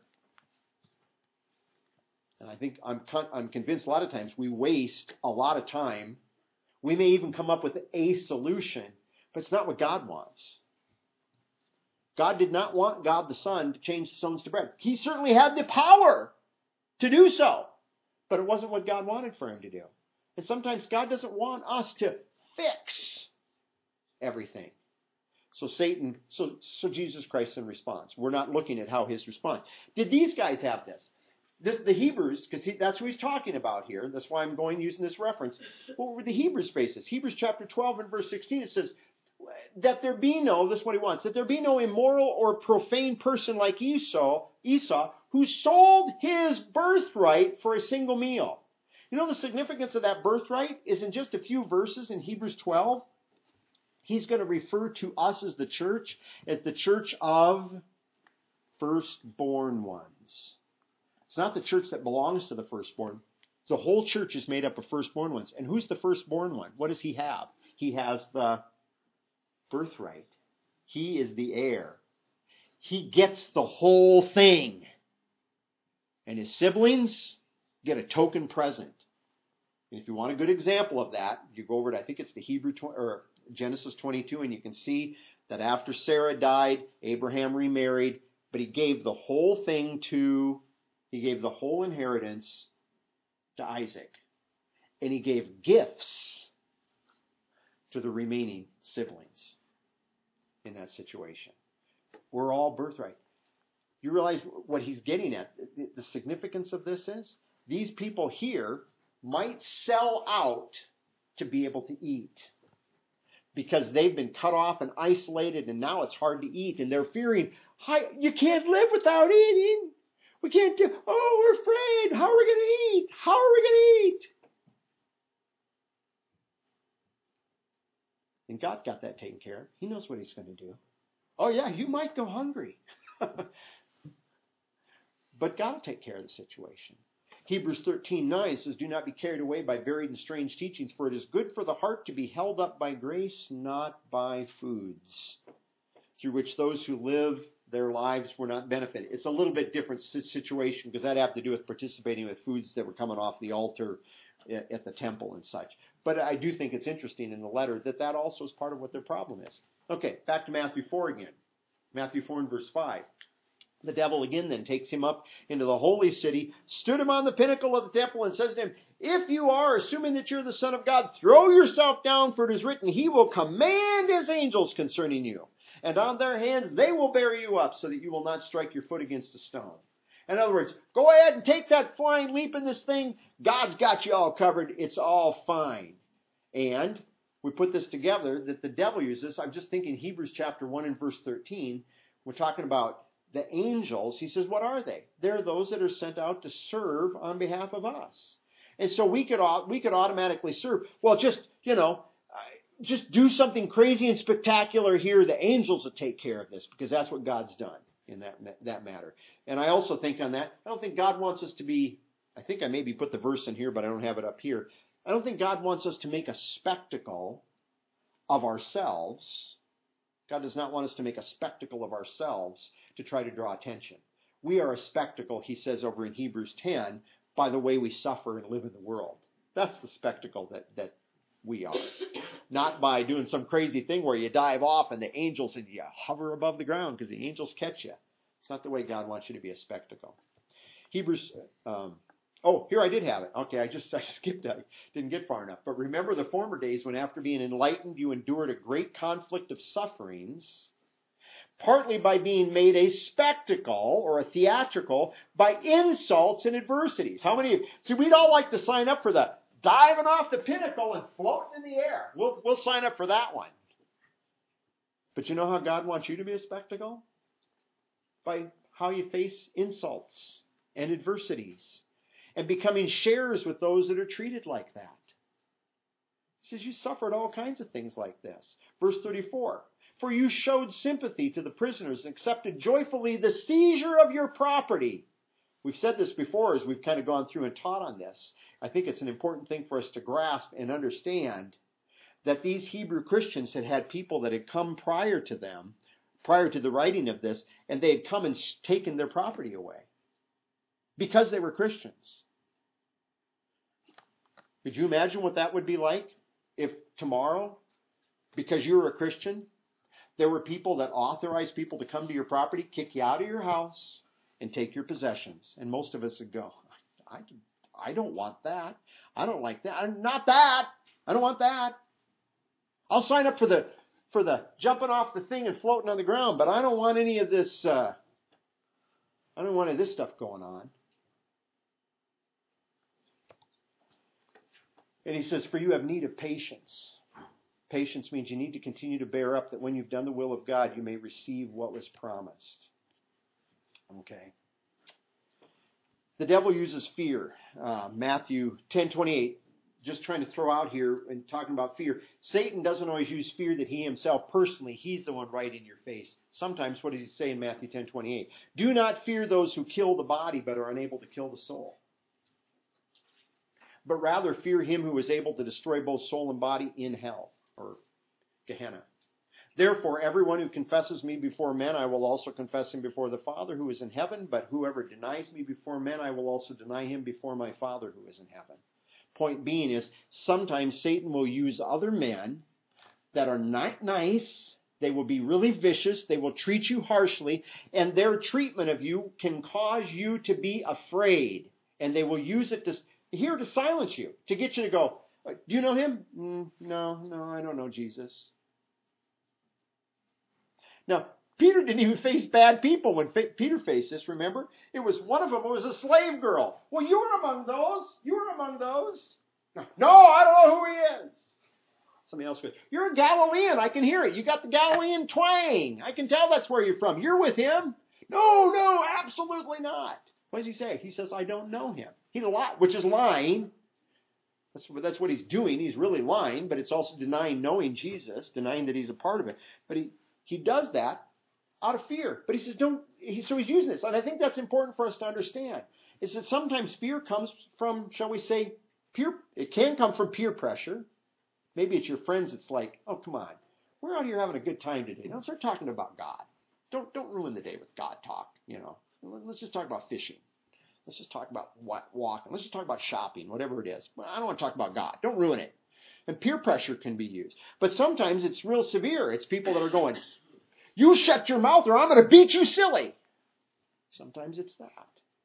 And I think I'm convinced a lot of times we waste a lot of time. We may even come up with a solution, but it's not what God wants. God did not want God the Son to change the stones to bread. He certainly had the power to do so, but it wasn't what God wanted for him to do. And sometimes God doesn't want us to fix everything. So Jesus Christ in response. We're not looking at how his response. Did these guys have this? The Hebrews, because that's who he's talking about here. That's why I'm using this reference. What were the Hebrews faces? Hebrews chapter 12 and verse 16, it says, that there be no, this is what he wants, that there be no immoral or profane person like Esau, who sold his birthright for a single meal. You know the significance of that birthright is in just a few verses in Hebrews 12. He's going to refer to us as the church of firstborn ones. It's not the church that belongs to the firstborn. The whole church is made up of firstborn ones. And who's the firstborn one? What does he have? He has the birthright. He is the heir. He gets the whole thing. And his siblings get a token present. And if you want a good example of that, you go over to, I think it's the Genesis 22, and you can see that after Sarah died, Abraham remarried, but he gave the whole inheritance to Isaac. And he gave gifts to the remaining siblings in that situation. We're all birthright. You realize what he's getting at? The significance of this is these people here might sell out to be able to eat because they've been cut off and isolated, and now it's hard to eat, and they're fearing, you can't live without eating. We can't we're afraid. How are we going to eat? How are we going to eat? And God's got that taken care of. He knows what he's going to do. Oh yeah, you might go hungry. But God will take care of the situation. Hebrews 13:9 says, do not be carried away by varied and strange teachings, for it is good for the heart to be held up by grace, not by foods, through which those who live their lives were not benefited. It's a little bit different situation because that had to do with participating with foods that were coming off the altar at the temple and such. But I do think it's interesting in the letter that also is part of what their problem is. Okay, back to Matthew 4 again. Matthew 4 and verse 5. The devil again then takes him up into the holy city, stood him on the pinnacle of the temple, and says to him, if you are, assuming that you're the Son of God, throw yourself down, for it is written, he will command his angels concerning you, and on their hands they will bear you up, so that you will not strike your foot against a stone. In other words, go ahead and take that flying leap in this thing. God's got you all covered. It's all fine. And we put this together that the devil uses. I'm just thinking Hebrews chapter 1 and verse 13. We're talking about the angels. He says, what are they? They're those that are sent out to serve on behalf of us. And so we could automatically serve. Well, just do something crazy and spectacular here. The angels will take care of this because that's what God's done in that matter. And I also think on that, I don't think God wants us to be, I think I maybe put the verse in here, but I don't have it up here. I don't think God wants us to make a spectacle of ourselves. God does not want us to make a spectacle of ourselves to try to draw attention. We are a spectacle, he says over in Hebrews 10, by the way we suffer and live in the world. That's the spectacle that we are. Not by doing some crazy thing where you dive off and the angels and you hover above the ground because the angels catch you. It's not the way God wants you to be a spectacle. Hebrews, here I did have it. Okay, I skipped it. Didn't get far enough. But remember the former days when after being enlightened you endured a great conflict of sufferings, partly by being made a spectacle or a theatrical by insults and adversities. How many of you? See, we'd all like to sign up for the diving off the pinnacle and floating in the air. We'll sign up for that one. But you know how God wants you to be a spectacle? By how you face insults and adversities and becoming sharers with those that are treated like that. He says you suffered all kinds of things like this. Verse 34, for you showed sympathy to the prisoners and accepted joyfully the seizure of your property. We've said this before as we've kind of gone through and taught on this. I think it's an important thing for us to grasp and understand that these Hebrew Christians had people that had come prior to them, prior to the writing of this, and they had come and taken their property away because they were Christians. Could you imagine what that would be like if tomorrow, because you were a Christian, there were people that authorized people to come to your property, kick you out of your house, and take your possessions? And most of us would go, I don't want that. I don't like that. Not that. I don't want that. I'll sign up for for the jumping off the thing and floating on the ground, but I don't want any of this. I don't want any of this stuff going on. And he says, for you have need of patience. Patience means you need to continue to bear up, that when you've done the will of God, you may receive what was promised. Okay. The devil uses fear. Matthew 10:28, just trying to throw out here and talking about fear. Satan doesn't always use fear that he himself personally, he's the one right in your face. Sometimes, what does he say in Matthew 10:28? Do not fear those who kill the body but are unable to kill the soul, but rather fear him who is able to destroy both soul and body in hell, or Gehenna. Therefore, everyone who confesses me before men, I will also confess him before the Father who is in heaven. But whoever denies me before men, I will also deny him before my Father who is in heaven. Point being is, sometimes Satan will use other men that are not nice. They will be really vicious. They will treat you harshly. And their treatment of you can cause you to be afraid. And they will use it to silence you, to get you to go, do you know him? No, I don't know Jesus. Now, Peter didn't even face bad people when Peter faced this, remember? It was one of them, it was a slave girl. Well, you were among those. You were among those. No, I don't know who he is. Somebody else goes, you're a Galilean. I can hear it. You got the Galilean twang. I can tell that's where you're from. You're with him. No, absolutely not. What does he say? He says, I don't know him. He lied, which is lying. That's what he's doing. He's really lying, but it's also denying knowing Jesus, denying that he's a part of it. But he does that out of fear. But he says, so he's using this. And I think that's important for us to understand. Is that sometimes fear comes from, shall we say, it can come from peer pressure. Maybe it's your friends. It's like, oh, come on. We're out here having a good time today. Don't start talking about God. Don't ruin the day with God talk. Let's just talk about fishing. Let's just talk about walking. Let's just talk about shopping, whatever it is. I don't want to talk about God. Don't ruin it. And peer pressure can be used. But sometimes it's real severe. It's people that are going, you shut your mouth or I'm going to beat you silly. Sometimes it's that.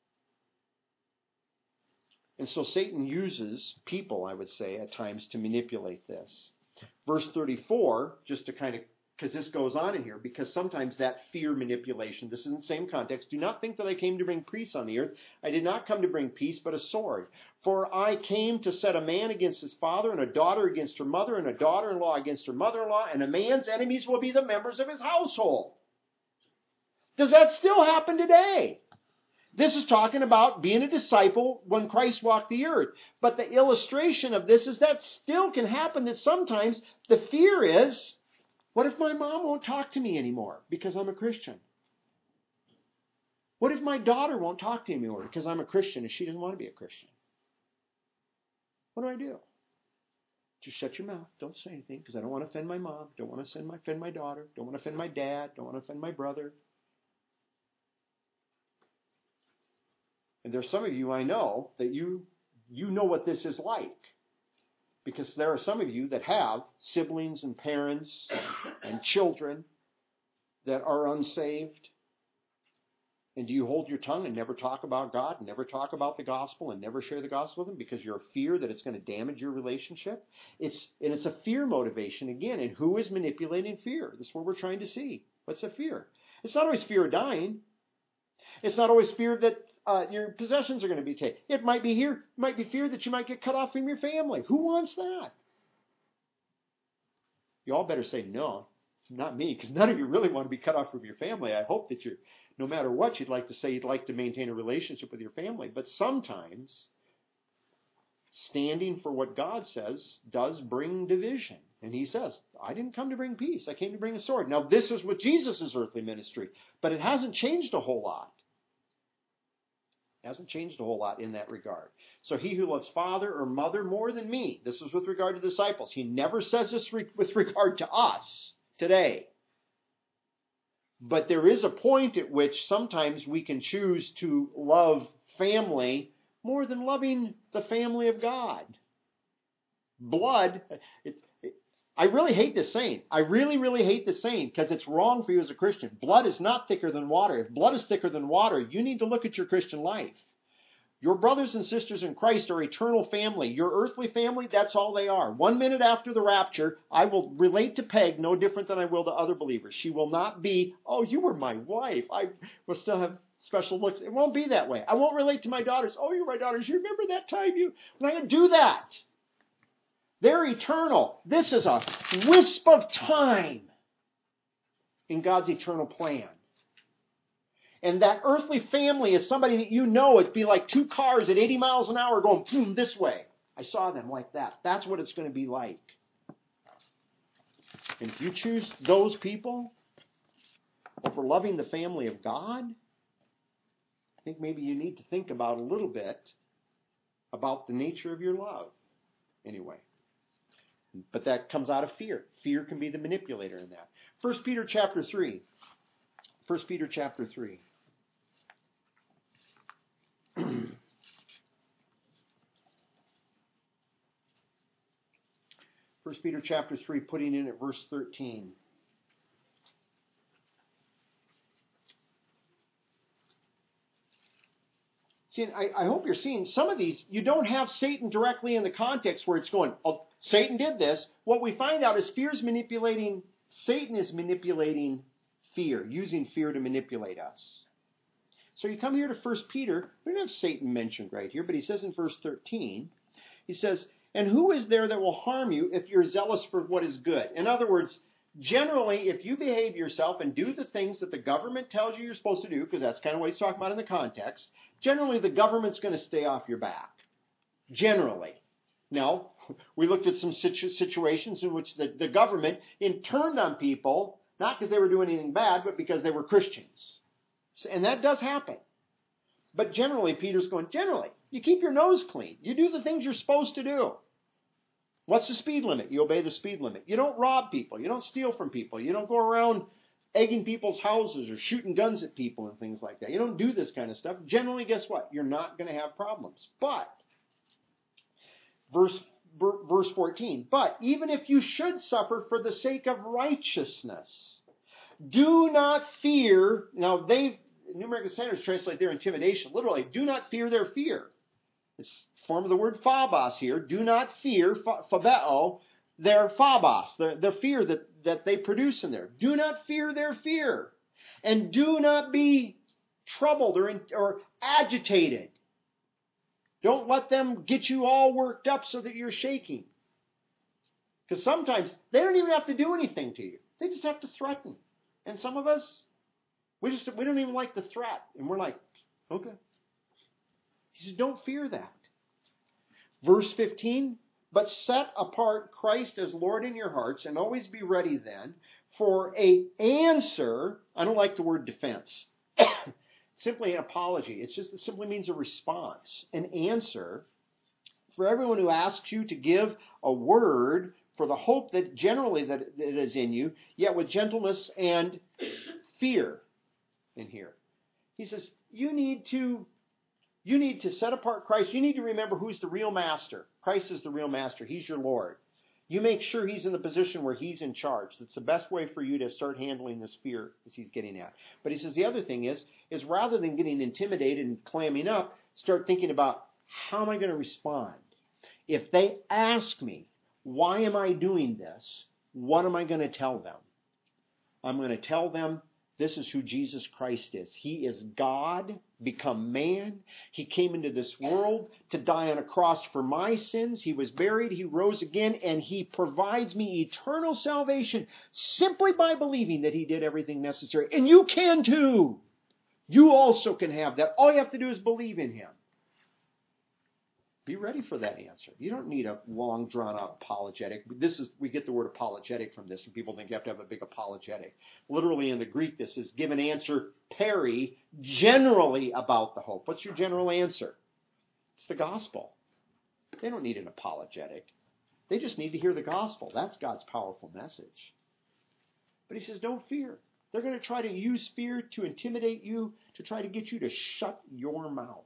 And so Satan uses people, I would say, at times to manipulate this. Verse 34, just to kind of, because this goes on in here, because sometimes that fear manipulation, this is in the same context. Do not think that I came to bring peace on the earth. I did not come to bring peace, but a sword. For I came to set a man against his father, and a daughter against her mother, and a daughter-in-law against her mother-in-law, and a man's enemies will be the members of his household. Does that still happen today? This is talking about being a disciple when Christ walked the earth. But the illustration of this is that still can happen, that sometimes the fear is, what if my mom won't talk to me anymore because I'm a Christian? What if my daughter won't talk to me anymore because I'm a Christian and she doesn't want to be a Christian? What do? Just shut your mouth. Don't say anything because I don't want to offend my mom. Don't want to offend my daughter. Don't want to offend my dad. Don't want to offend my brother. And there's some of you I know that you know what this is like. Because there are some of you that have siblings and parents and children that are unsaved. And do you hold your tongue and never talk about God, and never talk about the gospel, and never share the gospel with them because you're fear that it's going to damage your relationship? It's a fear motivation again. And who is manipulating fear? This is what we're trying to see. What's the fear? It's not always fear of dying. It's not always fear that your possessions are going to be taken. It might be fear that you might get cut off from your family. Who wants that? You all better say no, not me, because none of you really want to be cut off from your family. I hope that no matter what you'd like to say, you'd like to maintain a relationship with your family. But sometimes standing for what God says does bring division. And he says, I didn't come to bring peace. I came to bring a sword. Now, this is with Jesus' earthly ministry, but it hasn't changed a whole lot. Hasn't changed a whole lot in that regard. So he who loves father or mother more than me, this is with regard to disciples. He never says this with regard to us today. But there is a point at which sometimes we can choose to love family more than loving the family of God. Blood, I really hate this saying. I really, really hate this saying because it's wrong for you as a Christian. Blood is not thicker than water. If blood is thicker than water, you need to look at your Christian life. Your brothers and sisters in Christ are eternal family. Your earthly family, that's all they are. 1 minute after the rapture, I will relate to Peg no different than I will to other believers. She will not be, oh, you were my wife. I will still have special looks. It won't be that way. I won't relate to my daughters. Oh, you're my daughters. You remember that time you... I'm not going to do that. They're eternal. This is a wisp of time in God's eternal plan. And that earthly family is somebody that you know. It'd be like two cars at 80 miles an hour going boom this way. I saw them like that. That's what it's going to be like. And if you choose those people over loving the family of God, I think maybe you need to think about a little bit about the nature of your love. Anyway. But that comes out of fear. Fear can be the manipulator in that. 1 Peter chapter 3. 1 Peter chapter 3. 1 Peter chapter 3, putting in at verse 13. See, I hope you're seeing some of these, you don't have Satan directly in the context where it's going, oh, Satan did this. What we find out is Satan is manipulating fear, using fear to manipulate us. So you come here to 1 Peter, we don't have Satan mentioned right here, but he says in verse 13, he says, and who is there that will harm you if you're zealous for what is good? In other words, generally, if you behave yourself and do the things that the government tells you you're supposed to do, because that's kind of what he's talking about in the context, generally the government's going to stay off your back. Generally. Now, we looked at some situations in which the government turned on people, not because they were doing anything bad, but because they were Christians. And that does happen. But generally, Peter's going, generally, you keep your nose clean. You do the things you're supposed to do. What's the speed limit? You obey the speed limit. You don't rob people. You don't steal from people. You don't go around egging people's houses or shooting guns at people and things like that. You don't do this kind of stuff. Generally, guess what? You're not going to have problems. But, verse 14, but even if you should suffer for the sake of righteousness, do not fear. Now, New American Standards translate their intimidation literally. Do not fear their fear. It's the form of the word phobos here. Do not fear, phobeo, their phobos, the fear that they produce in there. Do not fear their fear. And do not be troubled or agitated. Don't let them get you all worked up so that you're shaking. Because sometimes they don't even have to do anything to you. They just have to threaten. And some of us, we don't even like the threat. And we're like, okay. He says, don't fear that. Verse 15, but set apart Christ as Lord in your hearts, and always be ready then for an answer. I don't like the word defense. Simply an apology. It simply means a response, an answer for everyone who asks you to give a word for the hope that generally that it is in you, yet with gentleness and fear in here. He says, you need to set apart Christ. You need to remember who's the real master. Christ is the real master. He's your Lord. You make sure he's in the position where he's in charge. That's the best way for you to start handling this fear as he's getting at. But he says the other thing is rather than getting intimidated and clamming up, start thinking about how am I going to respond? If they ask me, why am I doing this? What am I going to tell them? I'm going to tell them this is who Jesus Christ is. He is God, become man. He came into this world to die on a cross for my sins. He was buried. He rose again. And he provides me eternal salvation simply by believing that he did everything necessary. And you can too. You also can have that. All you have to do is believe in him. Be ready for that answer. You don't need a long, drawn-out apologetic. We get the word apologetic from this, and people think you have to have a big apologetic. Literally in the Greek, this is give an answer, peri, generally about the hope. What's your general answer? It's the gospel. They don't need an apologetic. They just need to hear the gospel. That's God's powerful message. But he says, don't fear. They're going to try to use fear to intimidate you, to try to get you to shut your mouth.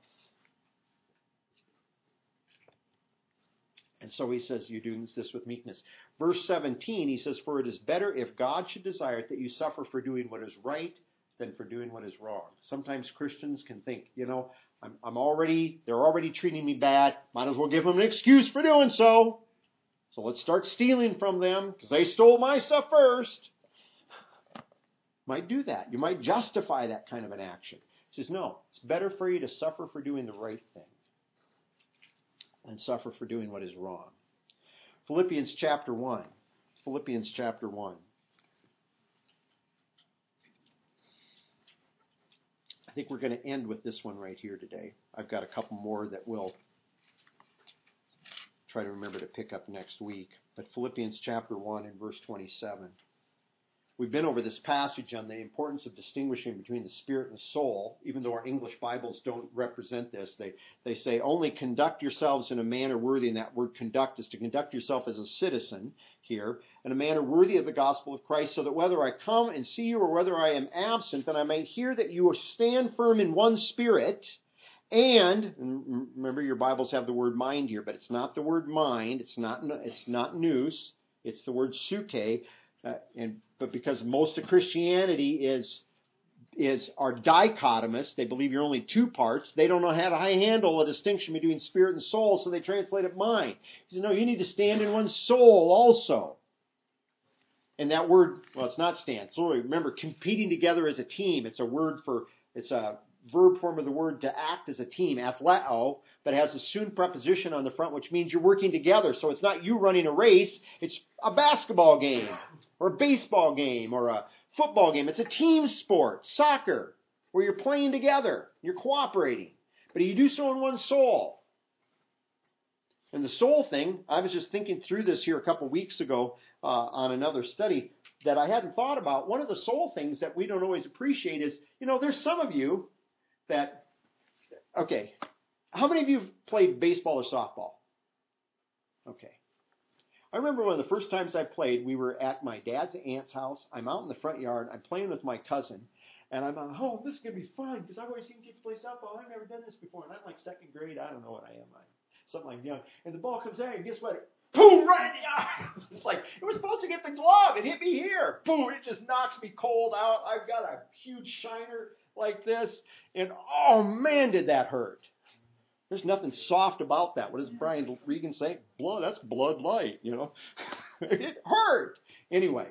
And so he says, you're doing this with meekness. Verse 17, he says, for it is better if God should desire it that you suffer for doing what is right than for doing what is wrong. Sometimes Christians can think, they're already treating me bad. Might as well give them an excuse for doing so. So let's start stealing from them because they stole my stuff first. Might do that. You might justify that kind of an action. He says, no, it's better for you to suffer for doing the right thing than suffer for doing what is wrong. Philippians chapter 1. Philippians chapter 1. I think we're going to end with this one right here today. I've got a couple more that we'll try to remember to pick up next week. But Philippians chapter 1 and verse 27. We've been over this passage on the importance of distinguishing between the spirit and the soul, even though our English Bibles don't represent this. They say, only conduct yourselves in a manner worthy, and that word conduct is to conduct yourself as a citizen here, in a manner worthy of the gospel of Christ, so that whether I come and see you or whether I am absent, that I may hear that you stand firm in one spirit, and remember your Bibles have the word mind here, but it's not the word mind, it's not nous, it's the word suke, but because most of Christianity are dichotomous, they believe you're only two parts, they don't know how to handle a distinction between spirit and soul, so they translate it mind. He says, no, you need to stand in one soul also. And that word, well, it's not stand. So remember, competing together as a team, it's a verb form of the word to act as a team, athleo, but it has a soon preposition on the front, which means you're working together. So it's not you running a race, it's a basketball game, or a baseball game, or a football game. It's a team sport, soccer, where you're playing together, you're cooperating. But you do so in one soul. And the soul thing, I was just thinking through this here a couple weeks ago on another study that I hadn't thought about. One of the soul things that we don't always appreciate is, there's some of you that, okay, how many of you have played baseball or softball? Okay. I remember one of the first times I played, we were at my dad's aunt's house. I'm out in the front yard. I'm playing with my cousin. And I'm this is going to be fun because I've always seen kids play softball. I've never done this before. And I'm like second grade. I don't know what I am. Something like young. And the ball comes out and guess what? Boom, right in the eye. It's like, it was supposed to get the glove. It hit me here. Boom, it just knocks me cold out. I've got a huge shiner like this. And oh man, did that hurt. There's nothing soft about that. What does Brian Regan say? Blood, that's blood light, It hurt. Anyway,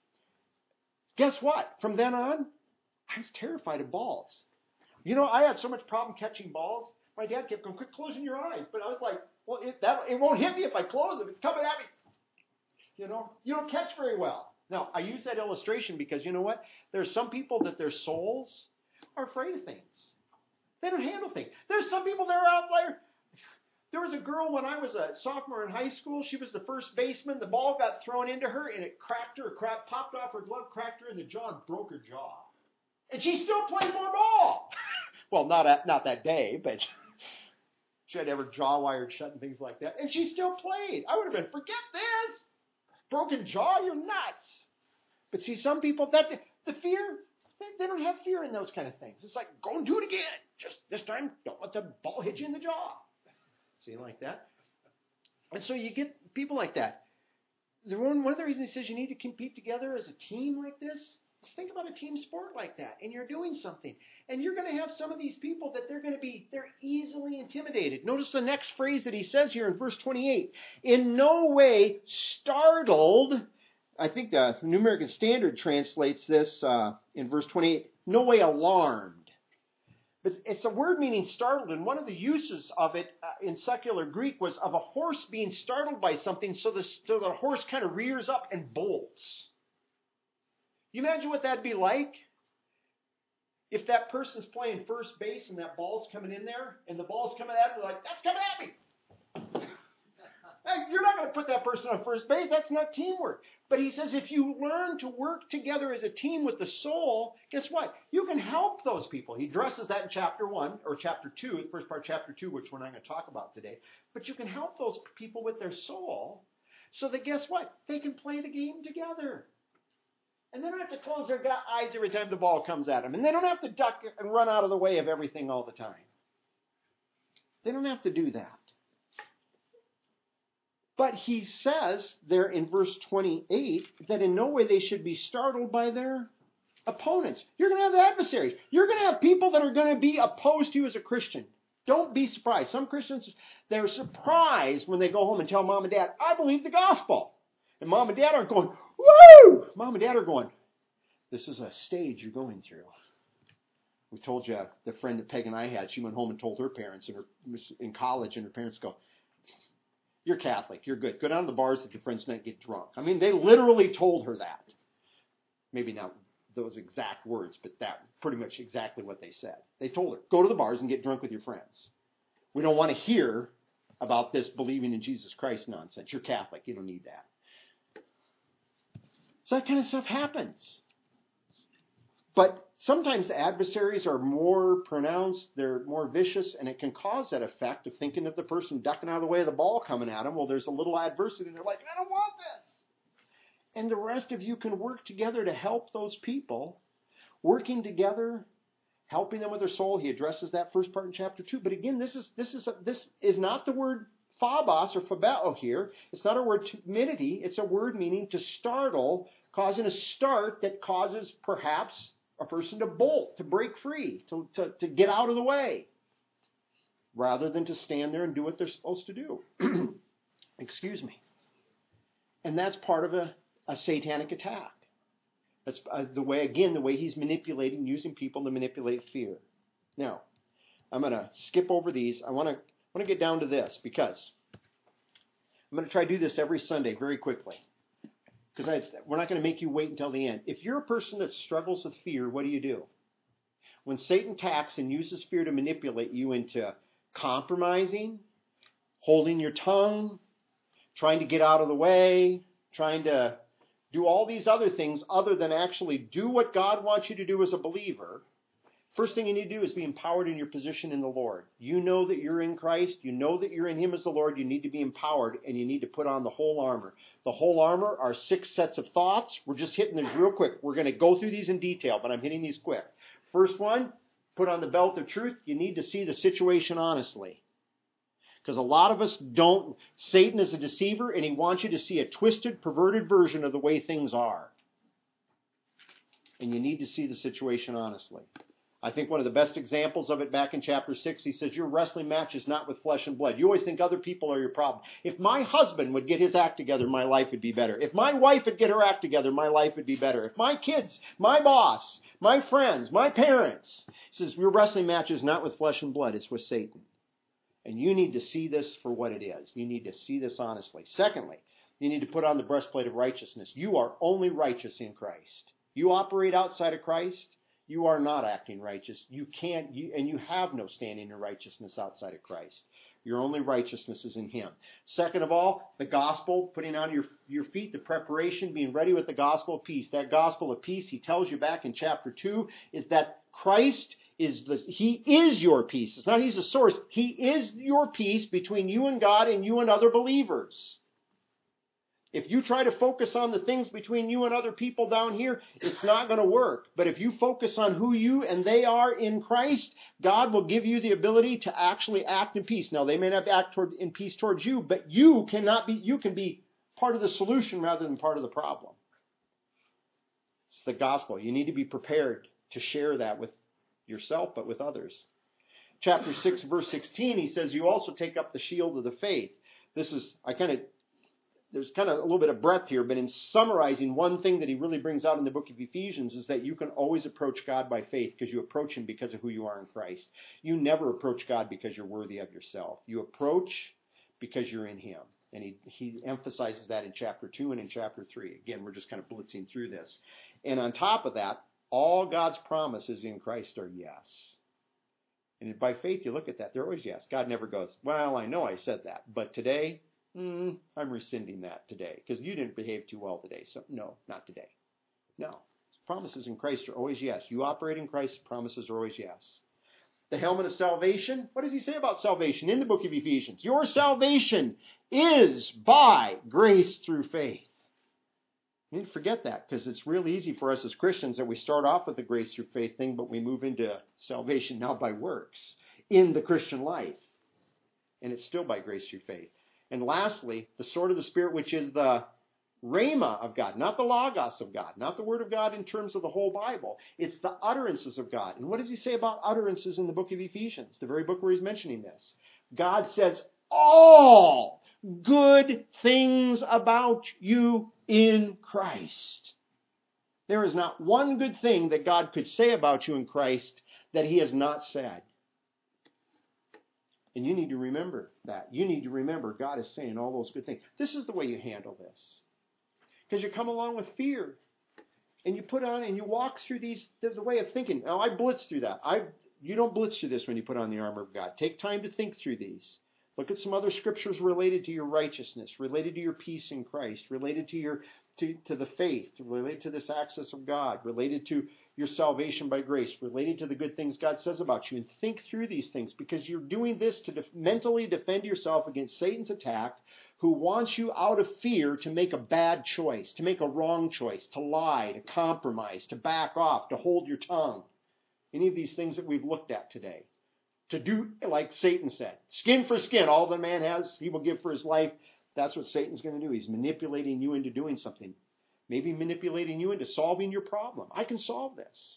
guess what? From then on, I was terrified of balls. I had so much problem catching balls. My dad kept going, quit closing your eyes. But I was like, well, it won't hit me if I close them. It's coming at me. You don't catch very well. Now, I use that illustration because you know what? There's some people that their souls are afraid of things. They don't handle things. There's some people that are out there. There was a girl when I was a sophomore in high school. She was the first baseman. The ball got thrown into her, and it cracked her. Popped off her glove, cracked her in the jaw, and broke her jaw. And she still played more ball. Well, not that day, but she had her jaw wired shut and things like that. And she still played. I would have been, forget this. Broken jaw, you're nuts. But see, some people, the fear, they don't have fear in those kind of things. It's like, go and do it again. Just this time, don't let the ball hit you in the jaw. See, like that? And so you get people like that. One of the reasons he says you need to compete together as a team like this, is think about a team sport like that. And you're doing something. And you're going to have some of these people that they're easily intimidated. Notice the next phrase that he says here in verse 28. In no way startled. I think the New American Standard translates this in verse 28. No way alarmed. But it's a word meaning startled, and one of the uses of it in secular Greek was of a horse being startled by something, so the horse kind of rears up and bolts. You imagine what that'd be like if that person's playing first base and that ball's coming in there, and the ball's coming at him, like, that's coming at me. Hey, you're not going to put that person on first base. That's not teamwork. But he says if you learn to work together as a team with the soul, guess what? You can help those people. He addresses that in chapter 1 or chapter 2, the first part of chapter 2, which we're not going to talk about today. But you can help those people with their soul so that, guess what? They can play the game together. And they don't have to close their eyes every time the ball comes at them. And they don't have to duck and run out of the way of everything all the time. They don't have to do that. But he says there in verse 28 that in no way they should be startled by their opponents. You're going to have adversaries. You're going to have people that are going to be opposed to you as a Christian. Don't be surprised. Some Christians, they're surprised when they go home and tell mom and dad, I believe the gospel. And mom and dad aren't going, woo! Mom and dad are going, this is a stage you're going through. We told you the friend that Peg and I had, she went home and told her parents in college, and her parents go, you're Catholic, you're good. Go down to the bars with your friends and get drunk. I mean, they literally told her that. Maybe not those exact words, but that pretty much exactly what they said. They told her, go to the bars and get drunk with your friends. We don't want to hear about this believing in Jesus Christ nonsense. You're Catholic, you don't need that. So that kind of stuff happens. But sometimes the adversaries are more pronounced, they're more vicious, and it can cause that effect of thinking of the person ducking out of the way of the ball coming at them. Well, there's a little adversity, and they're like, I don't want this. And the rest of you can work together to help those people. Working together, helping them with their soul. He addresses that first part in chapter 2. But again, this is not the word phobos or phobeo here. It's not a word timidity. It's a word meaning to startle, causing a start that causes perhaps a person to bolt, to break free, to get out of the way, rather than to stand there and do what they're supposed to do. Excuse me. And that's part of a satanic attack. That's the way he's manipulating, using people to manipulate fear. Now, I'm going to skip over these. I want to get down to this because I'm going to try to do this every Sunday very quickly. Because we're not going to make you wait until the end. If you're a person that struggles with fear, what do? When Satan attacks and uses fear to manipulate you into compromising, holding your tongue, trying to get out of the way, trying to do all these other things other than actually do what God wants you to do as a believer, first thing you need to do is be empowered in your position in the Lord. You know that you're in Christ. You know that you're in Him as the Lord. You need to be empowered, and you need to put on the whole armor. The whole armor are 6 sets of thoughts. We're just hitting these real quick. We're going to go through these in detail, but I'm hitting these quick. First one, put on the belt of truth. You need to see the situation honestly. Because a lot of us don't. Satan is a deceiver, and he wants you to see a twisted, perverted version of the way things are. And you need to see the situation honestly. I think one of the best examples of it back in chapter 6, he says, your wrestling match is not with flesh and blood. You always think other people are your problem. If my husband would get his act together, my life would be better. If my wife would get her act together, my life would be better. If my kids, my boss, my friends, my parents. He says, your wrestling match is not with flesh and blood, it's with Satan. And you need to see this for what it is. You need to see this honestly. Secondly, you need to put on the breastplate of righteousness. You are only righteous in Christ. You operate outside of Christ, you are not acting righteous. You can't, and you have no standing in righteousness outside of Christ. Your only righteousness is in Him. Second of all, the gospel, putting on your feet, the preparation, being ready with the gospel of peace. That gospel of peace, he tells you back in chapter 2, is that Christ He is your peace. It's not He's the source. He is your peace between you and God and you and other believers. If you try to focus on the things between you and other people down here, it's not going to work. But if you focus on who you and they are in Christ, God will give you the ability to actually act in peace. Now, they may not act in peace towards you, but you can be part of the solution rather than part of the problem. It's the gospel. You need to be prepared to share that with yourself, but with others. Chapter 6, verse 16, he says, you also take up the shield of the faith. There's kind of a little bit of breadth here, but in summarizing, one thing that he really brings out in the book of Ephesians is that you can always approach God by faith because you approach Him because of who you are in Christ. You never approach God because you're worthy of yourself. You approach because you're in Him. And he emphasizes that in chapter 2 and in chapter 3. Again, we're just kind of blitzing through this. And on top of that, all God's promises in Christ are yes. And by faith, you look at that, they're always yes. God never goes, well, I know I said that, but today, I'm rescinding that today because you didn't behave too well today. So no, not today. No. Promises in Christ are always yes. You operate in Christ, promises are always yes. The helmet of salvation, what does he say about salvation in the book of Ephesians? Your salvation is by grace through faith. You need to forget that because it's real easy for us as Christians that we start off with the grace through faith thing, but we move into salvation now by works in the Christian life. And it's still by grace through faith. And lastly, the sword of the Spirit, which is the Rhema of God, not the Logos of God, not the Word of God in terms of the whole Bible. It's the utterances of God. And what does he say about utterances in the book of Ephesians, the very book where he's mentioning this? God says all good things about you in Christ. There is not one good thing that God could say about you in Christ that he has not said. And you need to remember that. You need to remember God is saying all those good things. This is the way you handle this. Because you come along with fear. And you put on and you walk through these. There's a way of thinking. Now, I blitz through that. You don't blitz through this when you put on the armor of God. Take time to think through these. Look at some other scriptures related to your righteousness, related to your peace in Christ, related to the faith, related to this access of God, related to your salvation by grace, related to the good things God says about you. And think through these things, because you're doing this to mentally defend yourself against Satan's attack, who wants you out of fear to make a bad choice, to make a wrong choice, to lie, to compromise, to back off, to hold your tongue. Any of these things that we've looked at today. To do, like Satan said, skin for skin, all the man has, he will give for his life. That's what Satan's going to do. He's manipulating you into doing something. Maybe manipulating you into solving your problem. I can solve this.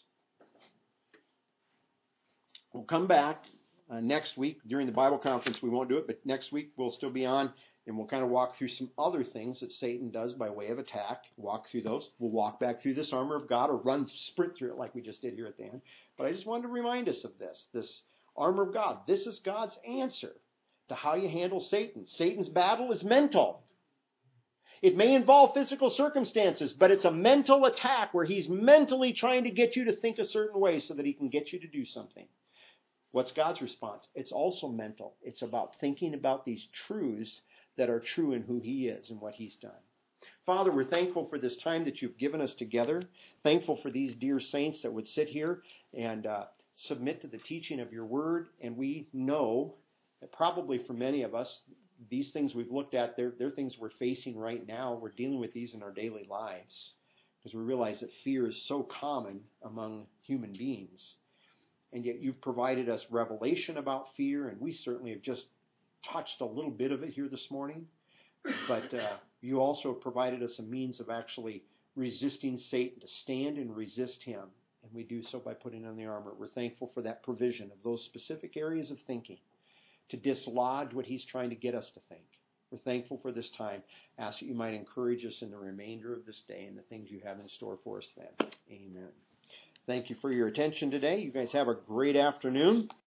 We'll come back next week. During the Bible conference, we won't do it, but next week we'll still be on, and we'll kind of walk through some other things that Satan does by way of attack. Walk through those. We'll walk back through this armor of God, or sprint through it like we just did here at the end. But I just wanted to remind us of this armor of God. This is God's answer to how you handle Satan. Satan's battle is mental. It may involve physical circumstances, but it's a mental attack where he's mentally trying to get you to think a certain way so that he can get you to do something. What's God's response? It's also mental. It's about thinking about these truths that are true in who he is and what he's done. Father, we're thankful for this time that you've given us together. Thankful for these dear saints that would sit here and submit to the teaching of your word. And we know that probably for many of us, these things we've looked at, they're things we're facing right now. We're dealing with these in our daily lives because we realize that fear is so common among human beings. And yet you've provided us revelation about fear, and we certainly have just touched a little bit of it here this morning. But you also provided us a means of actually resisting Satan, to stand and resist him. And we do so by putting on the armor. We're thankful for that provision of those specific areas of thinking to dislodge what he's trying to get us to think. We're thankful for this time. Ask that you might encourage us in the remainder of this day and the things you have in store for us then. Amen. Thank you for your attention today. You guys have a great afternoon.